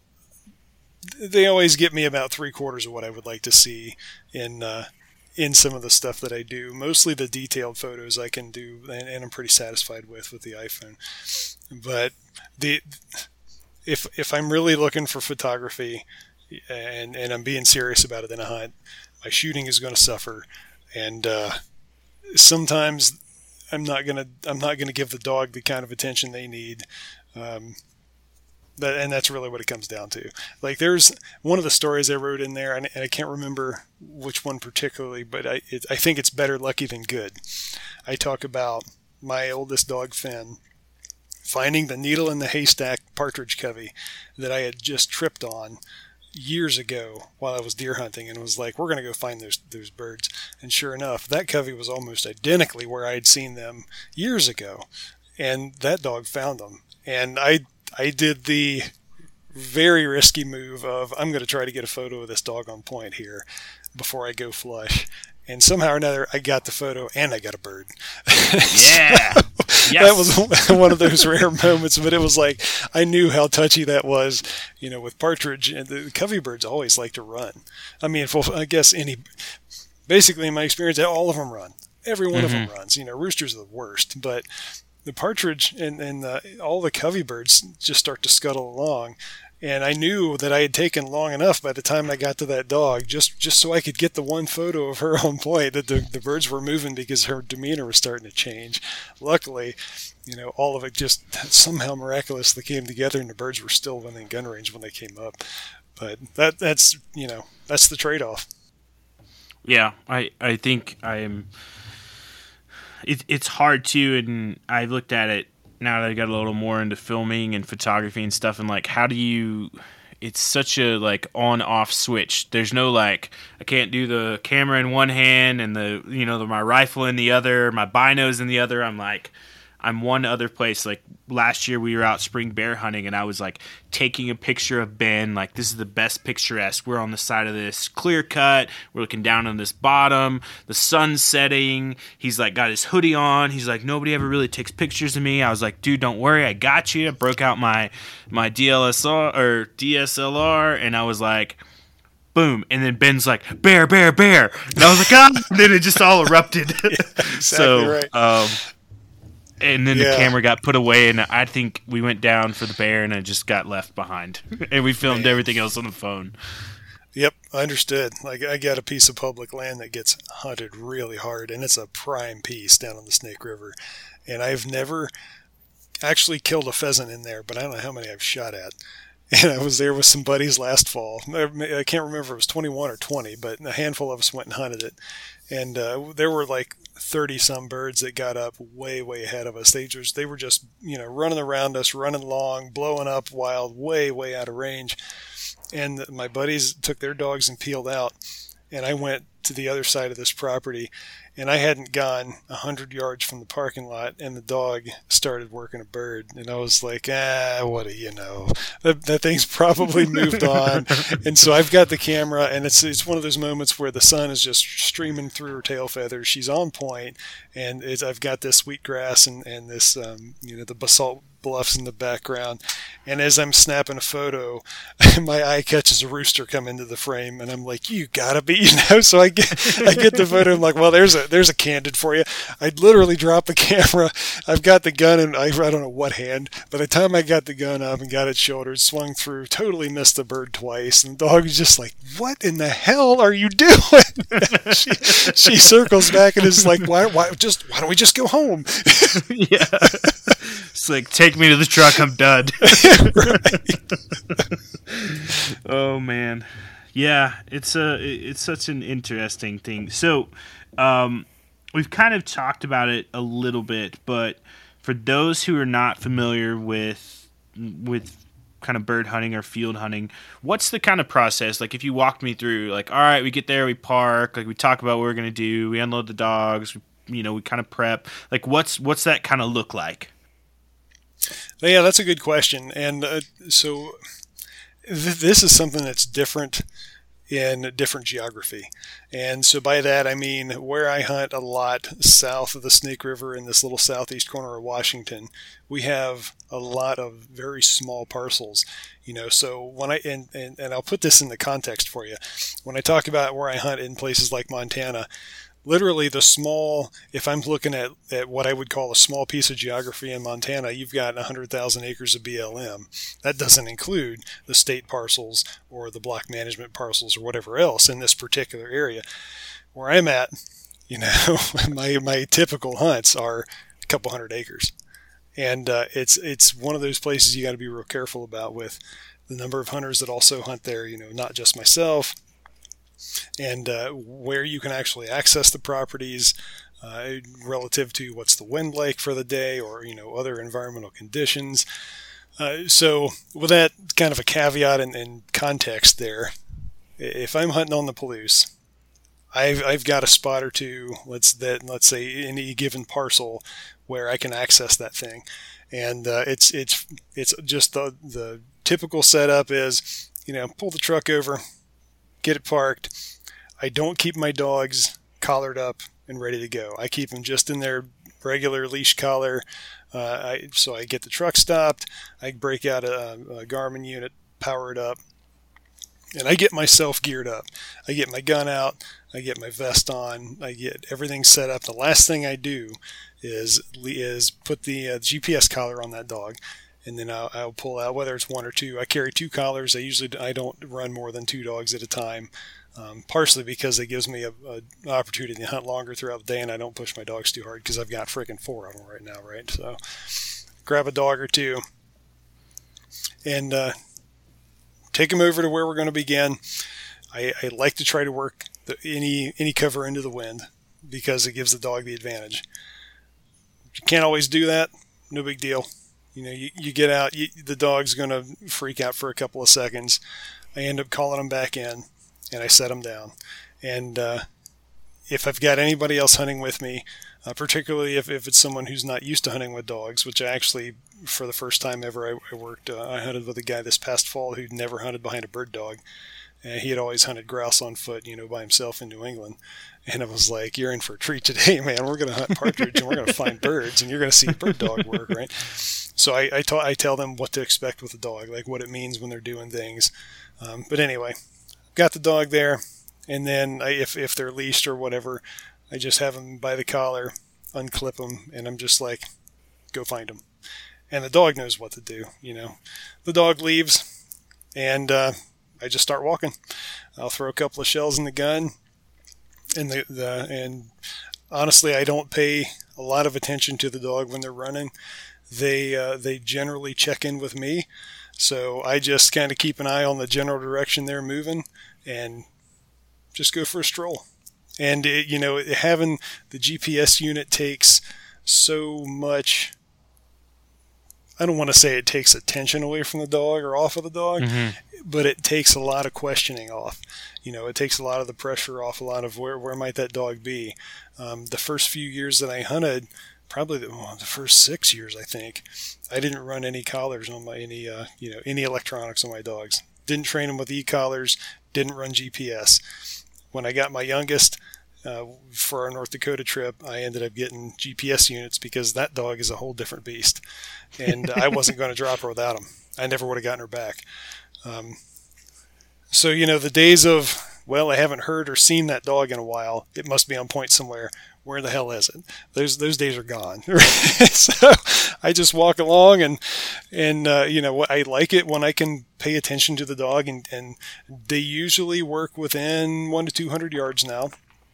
they always get me about three quarters of what I would like to see in uh, in some of the stuff that I do. Mostly the detailed photos I can do, and, and I'm pretty satisfied with with the iPhone. But the if if I'm really looking for photography and and I'm being serious about it in a hunt, my shooting is going to suffer, and uh, sometimes I'm not gonna I'm not gonna give the dog the kind of attention they need. Um, that, and that's really what it comes down to. Like, there's one of the stories I wrote in there, and, and I can't remember which one particularly, but I it, I think it's better lucky than good. I talk about my oldest dog, Finn, finding the needle in the haystack partridge covey that I had just tripped on years ago while I was deer hunting, and was like, we're going to go find those those birds. And sure enough, that covey was almost identically where I had seen them years ago, and that dog found them. And I I did the very risky move of, I'm going to try to get a photo of this dog on point here before I go flush. And somehow or another, I got the photo and I got a bird. Yeah. So, yes. That was one of those rare moments, but it was like, I knew how touchy that was, you know, with partridge. And the covey birds always like to run. I mean, for, I guess any, basically in my experience, all of them run. every one Mm-hmm. of them runs. You know, roosters are the worst, but the partridge and, and the, all the covey birds just start to scuttle along. And I knew that I had taken long enough by the time I got to that dog, just, just so I could get the one photo of her on point, that the, the birds were moving because her demeanor was starting to change. Luckily, you know, all of it just somehow miraculously came together, and the birds were still within gun range when they came up. But that that's, you know, that's the trade-off. Yeah, I, I think I'm. It, it's hard too, and I've looked at it now that I got a little more into filming and photography and stuff, and like, how do you? It's such a like on-off switch. There's no like, I can't do the camera in one hand and the you know the, my rifle in the other, my binos in the other. I'm like, I'm one other place. Like last year we were out spring bear hunting, and I was like taking a picture of Ben. Like, this is the best picturesque. We're on the side of this clear cut. We're looking down on this bottom. The sun's setting. He's like got his hoodie on. He's like, nobody ever really takes pictures of me. I was like, dude, don't worry, I got you. I broke out my my D L S R or D S L R, and I was like, boom. And then Ben's like, bear, bear, bear. And I was like, ah. And then it just all erupted. Yeah, exactly so, right. um, and then Yeah. the camera got put away, and I think we went down for the bear, and it just got left behind. And we filmed Man. everything else on the phone. Yep, understood. Like, I got a piece of public land that gets hunted really hard, and it's a prime piece down on the Snake River. And I've never actually killed a pheasant in there, but I don't know how many I've shot at. And I was there with some buddies last fall. I can't remember if it was twenty-one or twenty, but a handful of us went and hunted it. And uh, there were like thirty-some birds that got up way, way ahead of us. They just, they were just, you know, running around us, running along, blowing up wild, way, way out of range. And my buddies took their dogs and peeled out. And I went to the other side of this property, and I hadn't gone a hundred yards from the parking lot, and the dog started working a bird. And I was like, ah, what do you know? That, that thing's probably moved on. And so I've got the camera, and it's it's one of those moments where the sun is just streaming through her tail feathers. She's on point, and it's, I've got this wheatgrass and, and this, um, you know, the basalt bluffs in the background. And as I'm snapping a photo, my eye catches a rooster come into the frame, and I'm like, you gotta be, you know. So I get I get the photo. I'm like, well, there's a there's a candid for you. I literally drop the camera. I've got the gun in I, I don't know what hand. By the time I got the gun up and got it shouldered, swung through, totally missed the bird twice, and the dog was just like, what in the hell are you doing? she she circles back and is like, why why just why don't we just go home? Yeah. It's like, take me to the truck, I'm done. Oh man. Yeah, it's a it's such an interesting thing. So, um, we've kind of talked about it a little bit, but for those who are not familiar with with kind of bird hunting or field hunting, what's the kind of process? Like, if you walked me through, like, all right, we get there, we park, like we talk about what we're gonna do, we unload the dogs, we, you know, we kind of prep. Like, what's what's that kind of look like? Yeah, that's a good question. And uh, so th- this is something that's different in different geography. And so by that, I mean, where I hunt a lot south of the Snake River in this little southeast corner of Washington, we have a lot of very small parcels, you know. So when I, and, and, and I'll put this in the context for you. When I talk about where I hunt in places like Montana, literally the small, if I'm looking at, at what I would call a small piece of geography in Montana, you've got one hundred thousand acres of B L M. That doesn't include the state parcels or the block management parcels or whatever else in this particular area. Where I'm at, you know, my, my typical hunts are a couple hundred acres. And uh, it's it's one of those places you got to be real careful about with the number of hunters that also hunt there, you know, not just myself, and uh, where you can actually access the properties uh, relative to what's the wind like for the day, or, you know, other environmental conditions. Uh, so with that kind of a caveat and, and context there, if I'm hunting on the Palouse, I've I've got a spot or two, let's that let's say any given parcel where I can access that thing, and uh, it's it's it's just the the typical setup is, you know, pull the truck over, get it parked. I don't keep my dogs collared up and ready to go. I keep them just in their regular leash collar. Uh, I, so I get the truck stopped. I break out a, a Garmin unit, power it up, And I get myself geared up. I get my gun out. I get my vest on. I get everything set up. The last thing I do is is put the uh, G P S collar on that dog, and then I'll, I'll pull out, whether it's one or two. I carry two collars. I usually I don't run more than two dogs at a time, um, partially because it gives me a, a, an opportunity to hunt longer throughout the day, and I don't push my dogs too hard because I've got freaking four of them right now, right? So grab a dog or two, and uh, take them over to where we're going to begin. I, I like to try to work the, any any cover into the wind because it gives the dog the advantage. You can't always do that. No big deal. You know, you, you get out, you, the dog's going to freak out for a couple of seconds. I end up calling them back in, and I set them down. And uh, if I've got anybody else hunting with me, uh, particularly if, if it's someone who's not used to hunting with dogs, which I actually, for the first time ever, I, I worked, uh, I hunted with a guy this past fall who'd never hunted behind a bird dog. And he had always hunted grouse on foot, you know, by himself in New England. And I was like, you're in for a treat today, man. We're going to hunt partridge and we're going to find birds and you're going to see bird dog work, right? So I, I, ta- I tell them what to expect with the dog, like what it means when they're doing things. Um, but anyway, got the dog there. And then I, if, if they're leashed or whatever, I just have them by the collar, unclip them, and I'm just like, go find them. And the dog knows what to do, you know. The dog leaves, and uh, I just start walking. I'll throw a couple of shells in the gun. And the, the and honestly, I don't pay a lot of attention to the dog when they're running. They uh, they generally check in with me, so I just kind of keep an eye on the general direction they're moving, and just go for a stroll. And it, you know, having the G P S unit takes so much. I don't want to say it takes attention away from the dog or off of the dog, mm-hmm. but it takes a lot of questioning off. You know, it takes a lot of the pressure off, a lot of where, where might that dog be. Um, the first few years that I hunted, probably the, well, the first six years, I think, I didn't run any collars on my, any, uh, you know, any electronics on my dogs. Didn't train them with e-collars, didn't run G P S. When I got my youngest, Uh, for our North Dakota trip, I ended up getting G P S units because that dog is a whole different beast. And I wasn't going to drop her without them. I never would have gotten her back. Um, so, you know, the days of, well, I haven't heard or seen that dog in a while. It must be on point somewhere. Where the hell is it? Those those days are gone. So I just walk along and, and uh, you know, I like it when I can pay attention to the dog. And, and they usually work within one to two hundred yards now.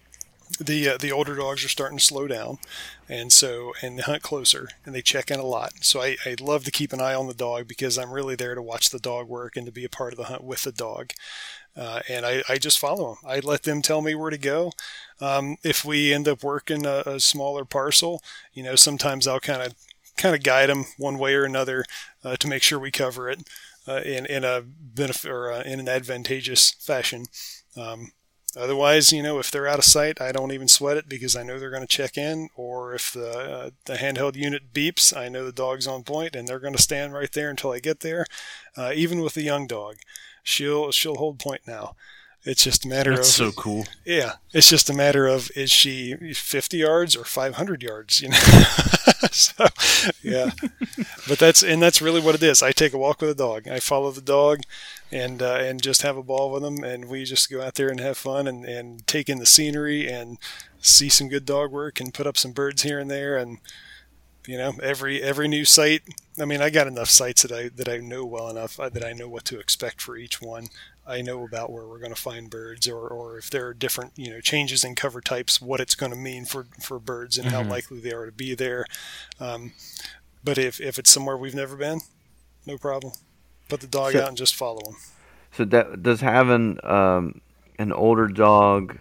The uh, the older dogs are starting to slow down, and so and they hunt closer and they check in a lot. So I, I love to keep an eye on the dog because I'm really there to watch the dog work and to be a part of the hunt with the dog. Uh, and I, I just follow them. I let them tell me where to go. Um, if we end up working a, a smaller parcel, you know, sometimes I'll kind of kind of guide them one way or another uh, to make sure we cover it uh, in in a benefit or uh, in an advantageous fashion. Um, Otherwise, you know, if they're out of sight, I don't even sweat it because I know they're going to check in. Or if the uh, the handheld unit beeps, I know the dog's on point and they're going to stand right there until I get there. Uh, even with the young dog, she'll she'll hold point now. It's just a matter That's of... so cool. Yeah. It's just a matter of, is she fifty yards or five hundred yards, you know? So, yeah. But that's, and that's really what it is. I take a walk with a dog. I follow the dog and, uh, and just have a ball with them. And we just go out there and have fun and, and take in the scenery and see some good dog work and put up some birds here and there. And, you know, every, every new site, I mean, I got enough sites that I, that I know well enough that I know what to expect for each one. I know about where we're going to find birds, or, or if there are different, you know, changes in cover types, what it's going to mean for, for birds and mm-hmm. how likely they are to be there. Um, but if, if it's somewhere we've never been, no problem. Put the dog so, out and just follow them. So that, does having um, an older dog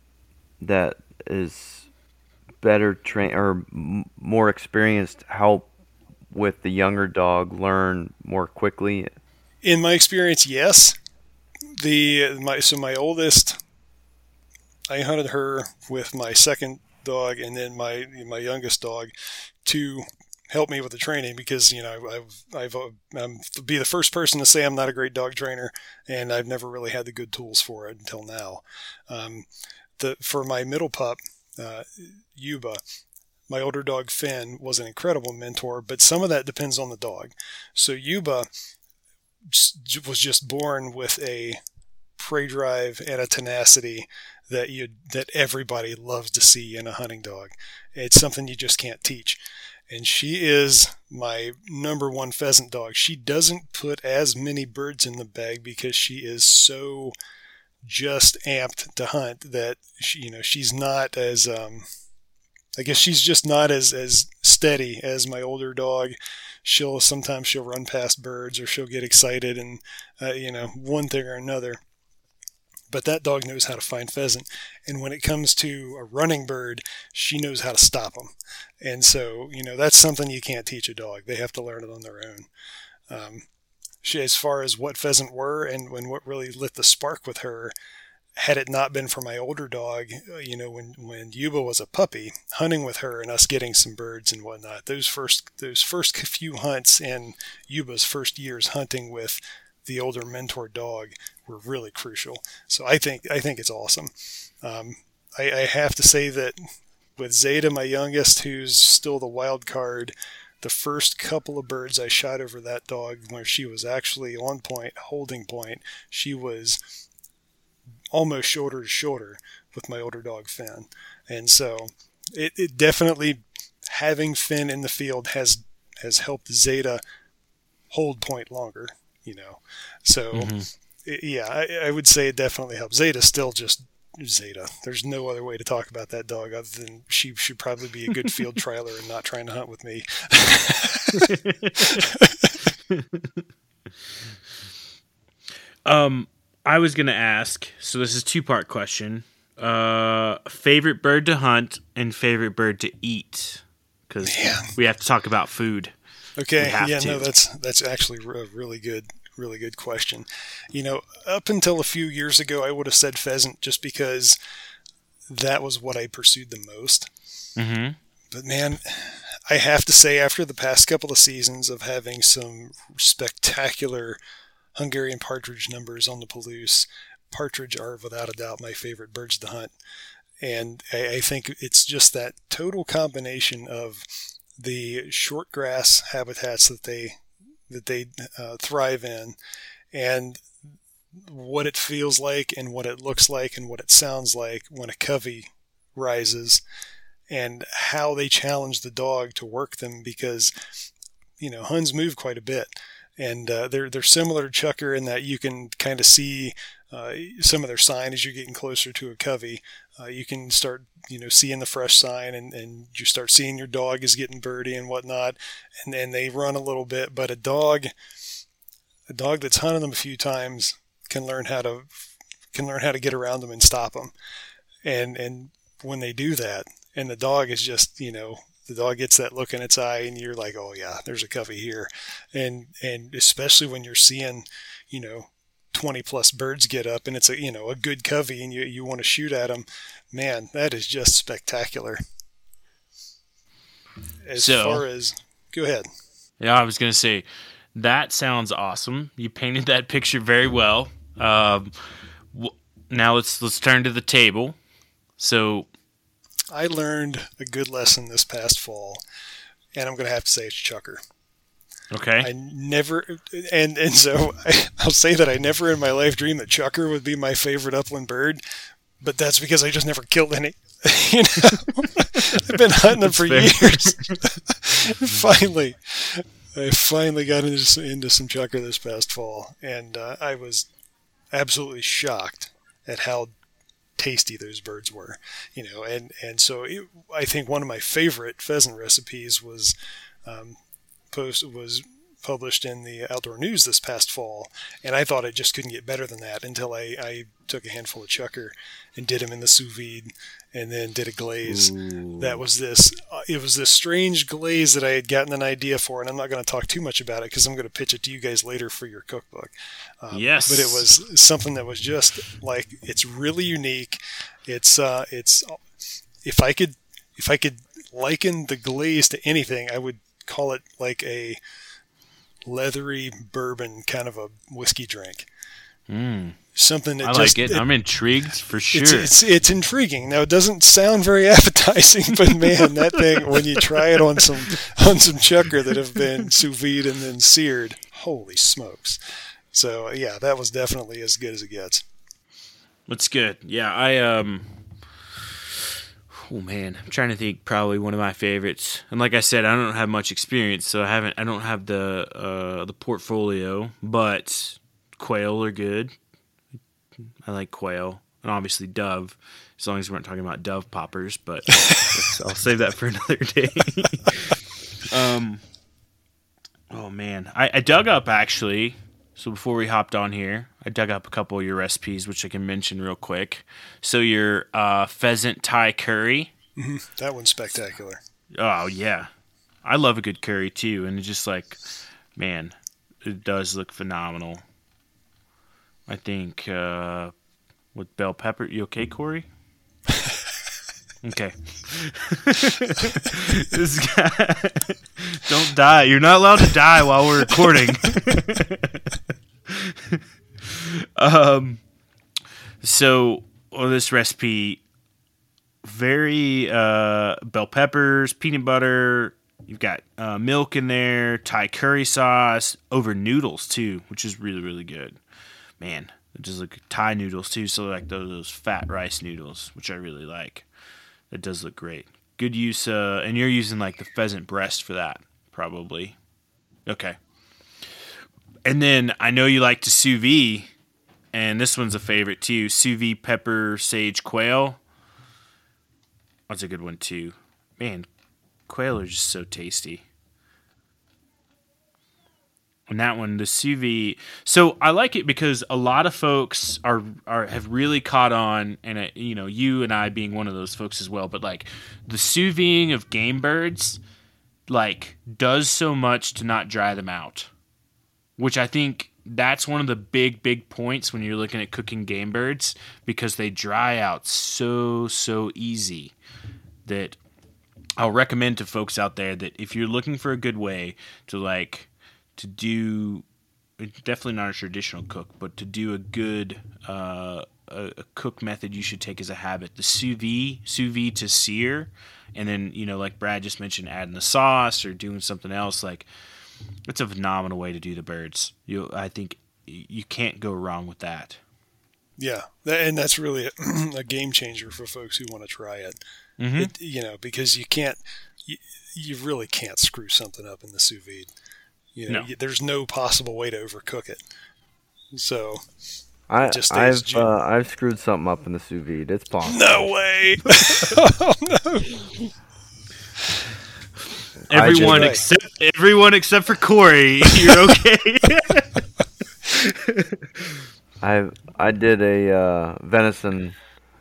that is better trained or m- more experienced help with the younger dog learn more quickly? In my experience, yes. The my so my oldest, I hunted her with my second dog and then my my youngest dog to help me with the training because you know I've I've I'm be the first person to say I'm not a great dog trainer and I've never really had the good tools for it until now. Um, the for my middle pup, uh, Yuba, my older dog Finn was an incredible mentor, but some of that depends on the dog. So Yuba was just born with a prey drive and a tenacity that you that everybody loves to see in a hunting dog. It's something you just can't teach. And she is my number one pheasant dog. She doesn't put as many birds in the bag because she is so just amped to hunt that she, you know, she's not as um, I guess she's just not as, as steady as my older dog. She'll sometimes she'll run past birds or she'll get excited and uh, you know, one thing or another. But that dog knows how to find pheasant. And when it comes to a running bird, she knows how to stop them. And so, you know, that's something you can't teach a dog. They have to learn it on their own. Um, she, as far as what pheasant were and when what really lit the spark with her, had it not been for my older dog, you know, when, when Yuba was a puppy, hunting with her and us getting some birds and whatnot, those first, those first few hunts in Yuba's first years hunting with the older mentor dog were really crucial. So I think I think it's awesome. Um, I, I have to say that with Zeta, my youngest, who's still the wild card, the first couple of birds I shot over that dog where she was actually on point, holding point, she was almost shoulder to shoulder with my older dog Finn. And so it, it definitely, having Finn in the field has has helped Zeta hold point longer. You know, so mm-hmm. yeah, I, I would say it definitely helps. Zeta's still just Zeta. There's no other way to talk about that dog other than she should probably be a good field trialer and not trying to hunt with me. um, I was gonna ask. So this is a two-part question. Uh, favorite bird to hunt and favorite bird to eat, because we have to talk about food. Okay, yeah, to. no, that's that's actually a really good, really good question. You know, up until a few years ago, I would have said pheasant just because that was what I pursued the most. Mm-hmm. But man, I have to say, after the past couple of seasons of having some spectacular Hungarian partridge numbers on the Palouse, partridge are without a doubt my favorite birds to hunt. And I, I think it's just that total combination of the short grass habitats that they that they uh, thrive in, and what it feels like and what it looks like and what it sounds like when a covey rises, and how they challenge the dog to work them, because you know Huns move quite a bit, and uh, they're they're similar to Chukar in that you can kind of see uh, some of their sign as you're getting closer to a covey. Uh, you can start, you know, seeing the fresh sign, and, and you start seeing your dog is getting birdie and whatnot, and then they run a little bit. But a dog, a dog that's hunted them a few times can learn how to can learn how to get around them and stop them. And and when they do that, and the dog is just, you know, the dog gets that look in its eye, and you're like, oh yeah, there's a covey here. And and especially when you're seeing, you know, twenty plus birds get up and it's a, you know, a good covey and you, you want to shoot at them, man, that is just spectacular. As so, far as, go ahead. Yeah, I was going to say, that sounds awesome. You painted that picture very well. Um, w- now let's, let's turn to the table. So I learned a good lesson this past fall, and I'm going to have to say it's Chukar. Okay. I never, and, and so I, I'll say that I never in my life dreamed that Chukar would be my favorite upland bird, but that's because I just never killed any. You know, I've been hunting them for years. finally, I finally got into, into some Chukar this past fall, and uh, I was absolutely shocked at how tasty those birds were. You know, and and so it, I think one of my favorite pheasant recipes was. Um, post was published in the Outdoor News this past fall, and I thought it just couldn't get better than that until I, I took a handful of Chukar and did them in the sous vide, and then did a glaze. Ooh. That was this uh, it was this strange glaze that I had gotten an idea for, and I'm not going to talk too much about it because I'm going to pitch it to you guys later for your cookbook. Um, yes, but it was something that was just like, it's really unique. It's uh it's if I could if I could liken the glaze to anything, I would call it like a leathery bourbon kind of a whiskey drink. Mm. Something that I just, like it. it. I'm intrigued for sure. It's, it's it's intriguing. Now it doesn't sound very appetizing, but man, that thing, when you try it on some on some Chukar that have been sous vide and then seared, holy smokes! So yeah, that was definitely as good as it gets. It's good. Yeah, I um. Oh man, I'm trying to think. Probably one of my favorites. And like I said, I don't have much experience, so I haven't. I don't have the uh, the portfolio. But quail are good. I like quail, and obviously Dove. As long as we weren't talking about Dove poppers, but I'll save that for another day. um. Oh man, I, I dug up actually. So before we hopped on here, I dug up a couple of your recipes, which I can mention real quick. So your uh, pheasant Thai curry. Mm-hmm. That one's spectacular. Oh, yeah. I love a good curry, too. And it's just like, man, it does look phenomenal. I think uh, with bell pepper. You okay, Corey? Okay. This guy, don't die. You're not allowed to die while we're recording. um. So, well, this recipe, very uh, bell peppers, peanut butter. You've got uh, milk in there, Thai curry sauce, over noodles too, which is really really good. Man, it just like Thai noodles too. So like those, those fat rice noodles, which I really like. That does look great. Good use, uh, and you're using like the pheasant breast for that, probably. Okay. And then I know you like to sous vide, and this one's a favorite too. Sous vide pepper sage quail. That's a good one too. Man, quail are just so tasty. And that one, the sous vide. So I like it because a lot of folks are are have really caught on, and uh, you know, you and I being one of those folks as well. But like the sous videing of game birds, like does so much to not dry them out, which I think that's one of the big big points when you're looking at cooking game birds, because they dry out so so easy. That I'll recommend to folks out there that if you're looking for a good way to like. To do, definitely not a traditional cook, but to do a good uh, a, a cook method you should take as a habit. The sous vide, sous vide to sear, and then, you know, like Brad just mentioned, adding the sauce or doing something else. Like, it's a phenomenal way to do the birds. You, I think you can't go wrong with that. Yeah, and that's really a, a game changer for folks who want to try it. Mm-hmm. it. You know, because you can't, you, you really can't screw something up in the sous vide. You know, no. There's no possible way to overcook it. So, I, it just I've stays uh, I've screwed something up in the sous vide. It's possible. No way! Oh no! Everyone right. except everyone except for Corey, you're okay. I I did a uh, venison.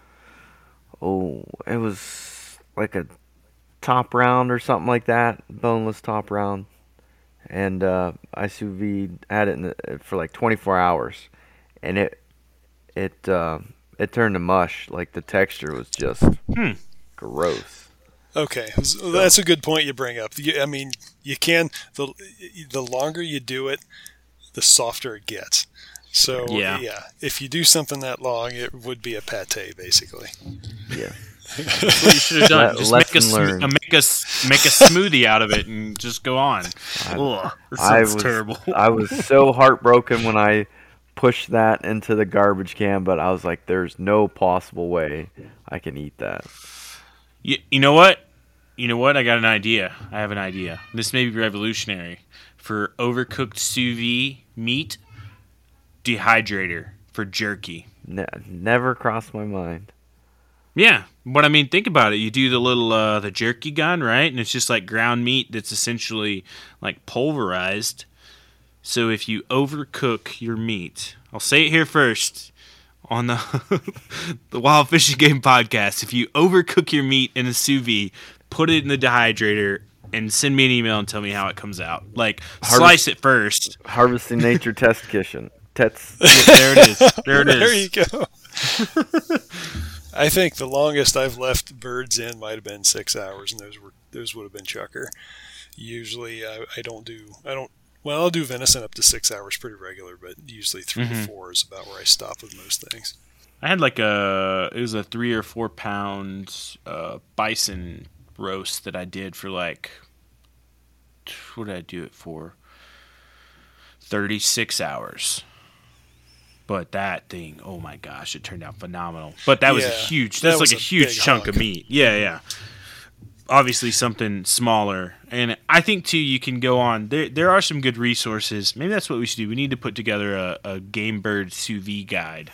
Oh, it was like a top round or something like that, boneless top round. And uh, I sous vide, had it in the, for like twenty-four hours, and it it uh, it turned to mush. Like the texture was just hmm. gross. Okay, so that's a good point you bring up. You, I mean, you can the the longer you do it, the softer it gets. So yeah, yeah if you do something that long, it would be a pate, basically. Yeah. That's what you should have done. Le- just make a, lesson sm- make a make a smoothie out of it and just go on. I, Ugh, this I sounds was terrible. I was so heartbroken when I pushed that into the garbage can, but I was like, "There's no possible way I can eat that." You, you know what? You know what? I got an idea. I have an idea. This may be revolutionary. For overcooked sous vide meat, dehydrator for jerky. Ne- never crossed my mind. Yeah, but I mean, think about it. You do the little uh, the jerky gun, right? And it's just like ground meat that's essentially like pulverized. So if you overcook your meat, I'll say it here first on the the Wild Fishing Game podcast. If you overcook your meat in a sous vide, put it in the dehydrator and send me an email and tell me how it comes out. Like Harvest, slice it first. Harvesting Nature Test Kitchen. Tets. There it is. There it is. There you go. I think the longest I've left birds in might have been six hours, and those were those would have been chucker. Usually, I, I don't do I don't well I'll do venison up to six hours pretty regular, but usually three mm-hmm. to four is about where I stop with most things. I had like a it was a three or four pound uh, bison roast that I did for like what did I do it for? thirty-six hours. But that thing, oh my gosh, it turned out phenomenal. But that was Yeah, a huge, that that's was like a a huge big chunk hunk. of meat. Yeah, yeah. Obviously something smaller. And I think, too, you can go on. There there are some good resources. Maybe that's what we should do. We need to put together a, a game bird sous vide guide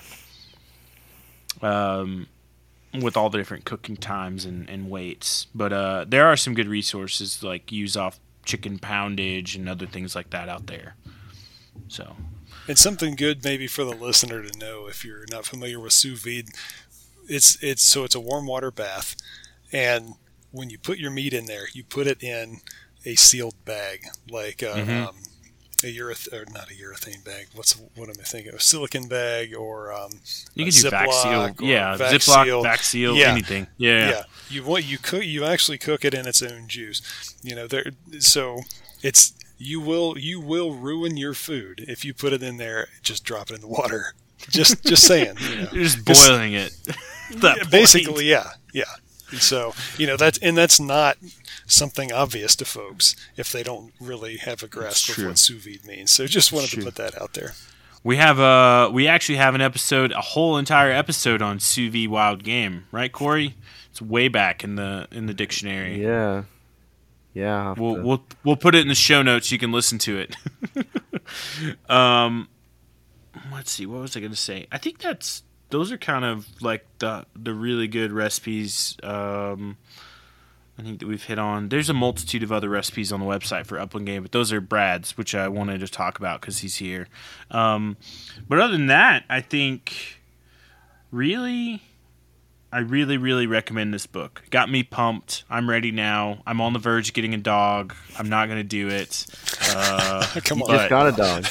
um, with all the different cooking times and, and weights. But uh, there are some good resources, like Use Off Chicken Poundage and other things like that out there. So... And something good maybe for the listener to know if you're not familiar with sous vide. It's it's so it's a warm water bath, and when you put your meat in there, you put it in a sealed bag, like a, Mhm. um, a ureth or not a urethane bag. What's what am I thinking? A silicon bag or um, You a can do vac seal. Ziploc or Yeah, vac Ziploc, seal. vac seal, Yeah. anything. Yeah. Yeah, you want you cook you actually cook it in its own juice. You know there, so it's. You will you will ruin your food if you put it in there. Just drop it in the water. Just just saying. You know. You're just 'Cause- boiling it. That yeah, point. basically, yeah, yeah. And so you know that's and that's not something obvious to folks if they don't really have a grasp of true. what sous vide means. So just wanted True. to put that out there. We have a we actually have an episode, a whole entire episode on sous vide wild game, right, Corey? It's way back in the in the dictionary. Yeah. Yeah. I'll have We'll to- we'll we'll put it in the show notes. You can listen to it. um, let's see. What was I going to say? I think that's those are kind of like the the really good recipes. Um, I think that we've hit on. There's a multitude of other recipes on the website for Upland Game, but those are Brad's, which I wanted to talk about because he's here. Um, but other than that, I think really. I really, really recommend this book. Got me pumped. I'm ready now. I'm on the verge of getting a dog. I'm not going to do it. Uh, Come on. Just got a dog.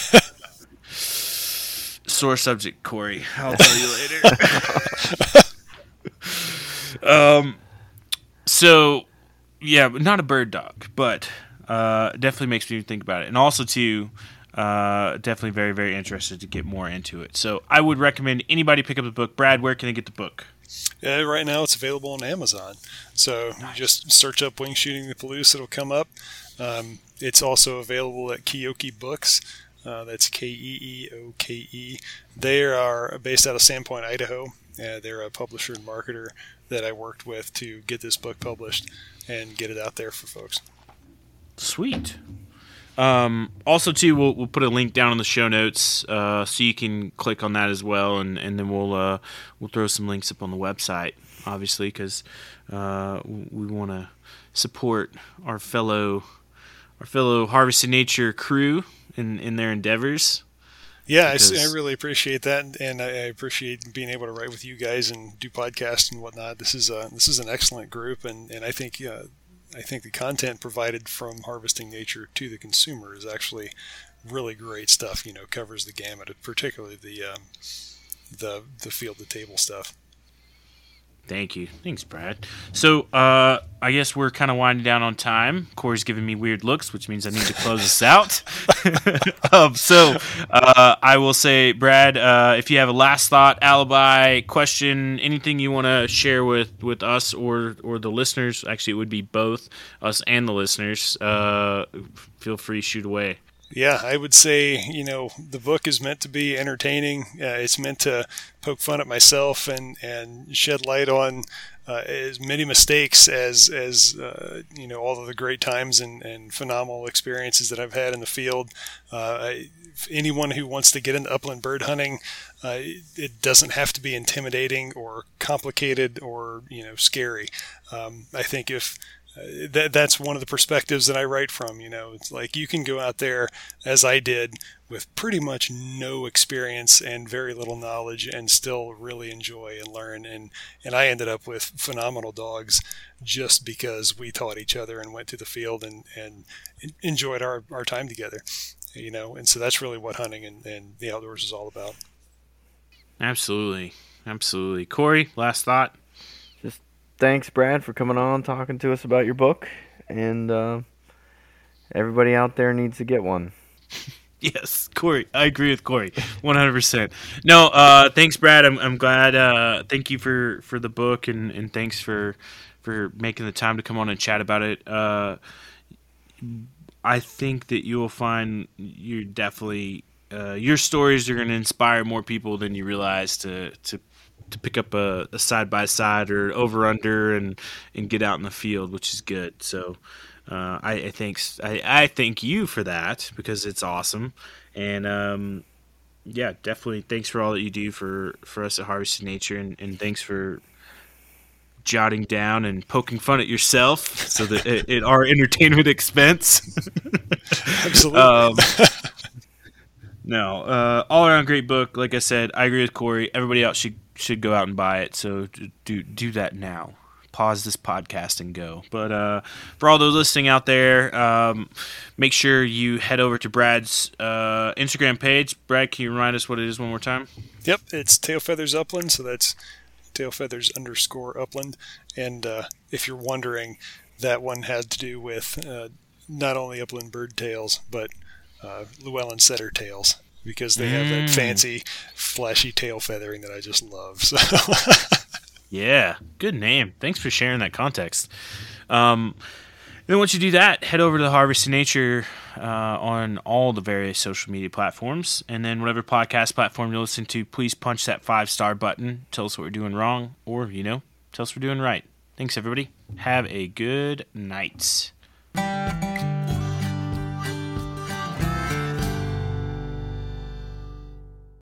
sore subject, Corey. I'll tell you later. um, so, yeah, but not a bird dog, but uh, definitely makes me think about it. And also, too, uh, definitely very, very interested to get more into it. So I would recommend anybody pick up the book. Brad, where can they get the book? Yeah, right now it's available on Amazon. So you just search up Wing Shooting the Palouse, it'll come up. Um, it's also available at Keoke Books. Uh, that's K E E O K E. They are based out of Sandpoint, Idaho. Uh, they're a publisher and marketer that I worked with to get this book published and get it out there for folks. Sweet. Um, also, too, we'll we'll put a link down in the show notes uh, so you can click on that as well, and, and then we'll uh, we'll throw some links up on the website, obviously, because uh, we want to support our fellow our fellow Harvesting Nature crew in, in their endeavors. Yeah, I, s- Because- I really appreciate that, and I, I appreciate being able to write with you guys and do podcasts and whatnot. This is a this is an excellent group, and, and I think uh, I think the content provided from Harvesting Nature to the consumer is actually really great stuff. You know, covers the gamut, particularly the um, the the field to table stuff. Thank you. Thanks, Brad. So, uh, I guess we're kind of winding down on time. Corey's giving me weird looks, which means I need to close this out. um, so, uh, I will say, Brad, uh, if you have a last thought, alibi, question, anything you want to share with, with us or, or the listeners, actually, it would be both us and the listeners, uh, feel free to shoot away. Yeah, I would say, you know, the book is meant to be entertaining. Uh, it's meant to poke fun at myself and, and shed light on uh, as many mistakes as, as uh, you know, all of the great times and, and phenomenal experiences that I've had in the field. Uh, I, anyone who wants to get into upland bird hunting, uh, it doesn't have to be intimidating or complicated or, you know, scary. Um, I think if Uh, that that's one of the perspectives that I write from. You know, it's like you can go out there, as I did, with pretty much no experience and very little knowledge, and still really enjoy and learn. And and I ended up with phenomenal dogs just because we taught each other and went to the field and and enjoyed our, our time together. You know, and so that's really what hunting and, and the outdoors is all about. Absolutely. Absolutely. Corey, last thought? Thanks, Brad, for coming on, talking to us about your book, and uh, everybody out there needs to get one. Yes, Corey. I agree with Corey, one hundred percent. No, uh, thanks, Brad. I'm I'm glad. Uh, thank you for, for the book, and, and thanks for for making the time to come on and chat about it. Uh, I think that you will find you're definitely uh, your stories are going to inspire more people than you realize to to to pick up a, a side-by-side or over-under and, and get out in the field, which is good. So uh, I, I, thanks, I, I thank you for that because it's awesome. And, um, yeah, definitely thanks for all that you do for, for us at Harvesting Nature, and, and thanks for jotting down and poking fun at yourself so that it, it our entertainment expense. Absolutely. um, no, uh, all around great book. Like I said, I agree with Corey. Everybody else should should go out and buy it. So do do that now. Pause this podcast and go. But uh, for all those listening out there, um, make sure you head over to Brad's uh, Instagram page. Brad, can you remind us what it is one more time? Yep, it's Tail Feathers Upland. So that's Tail Feathers underscore Upland. And uh, if you're wondering, that one had to do with uh, not only upland bird tails, but uh, Llewellyn setter tails, because they have that Mm. fancy, flashy tail feathering that I just love. So, Yeah, good name. Thanks for sharing that context. Um, then once you do that, head over to the Harvesting Nature uh, on all the various social media platforms, and then whatever podcast platform you're listening to, please punch that five-star button. Tell us what we're doing wrong, or, you know, tell us we're doing right. Thanks, everybody. Have a good night.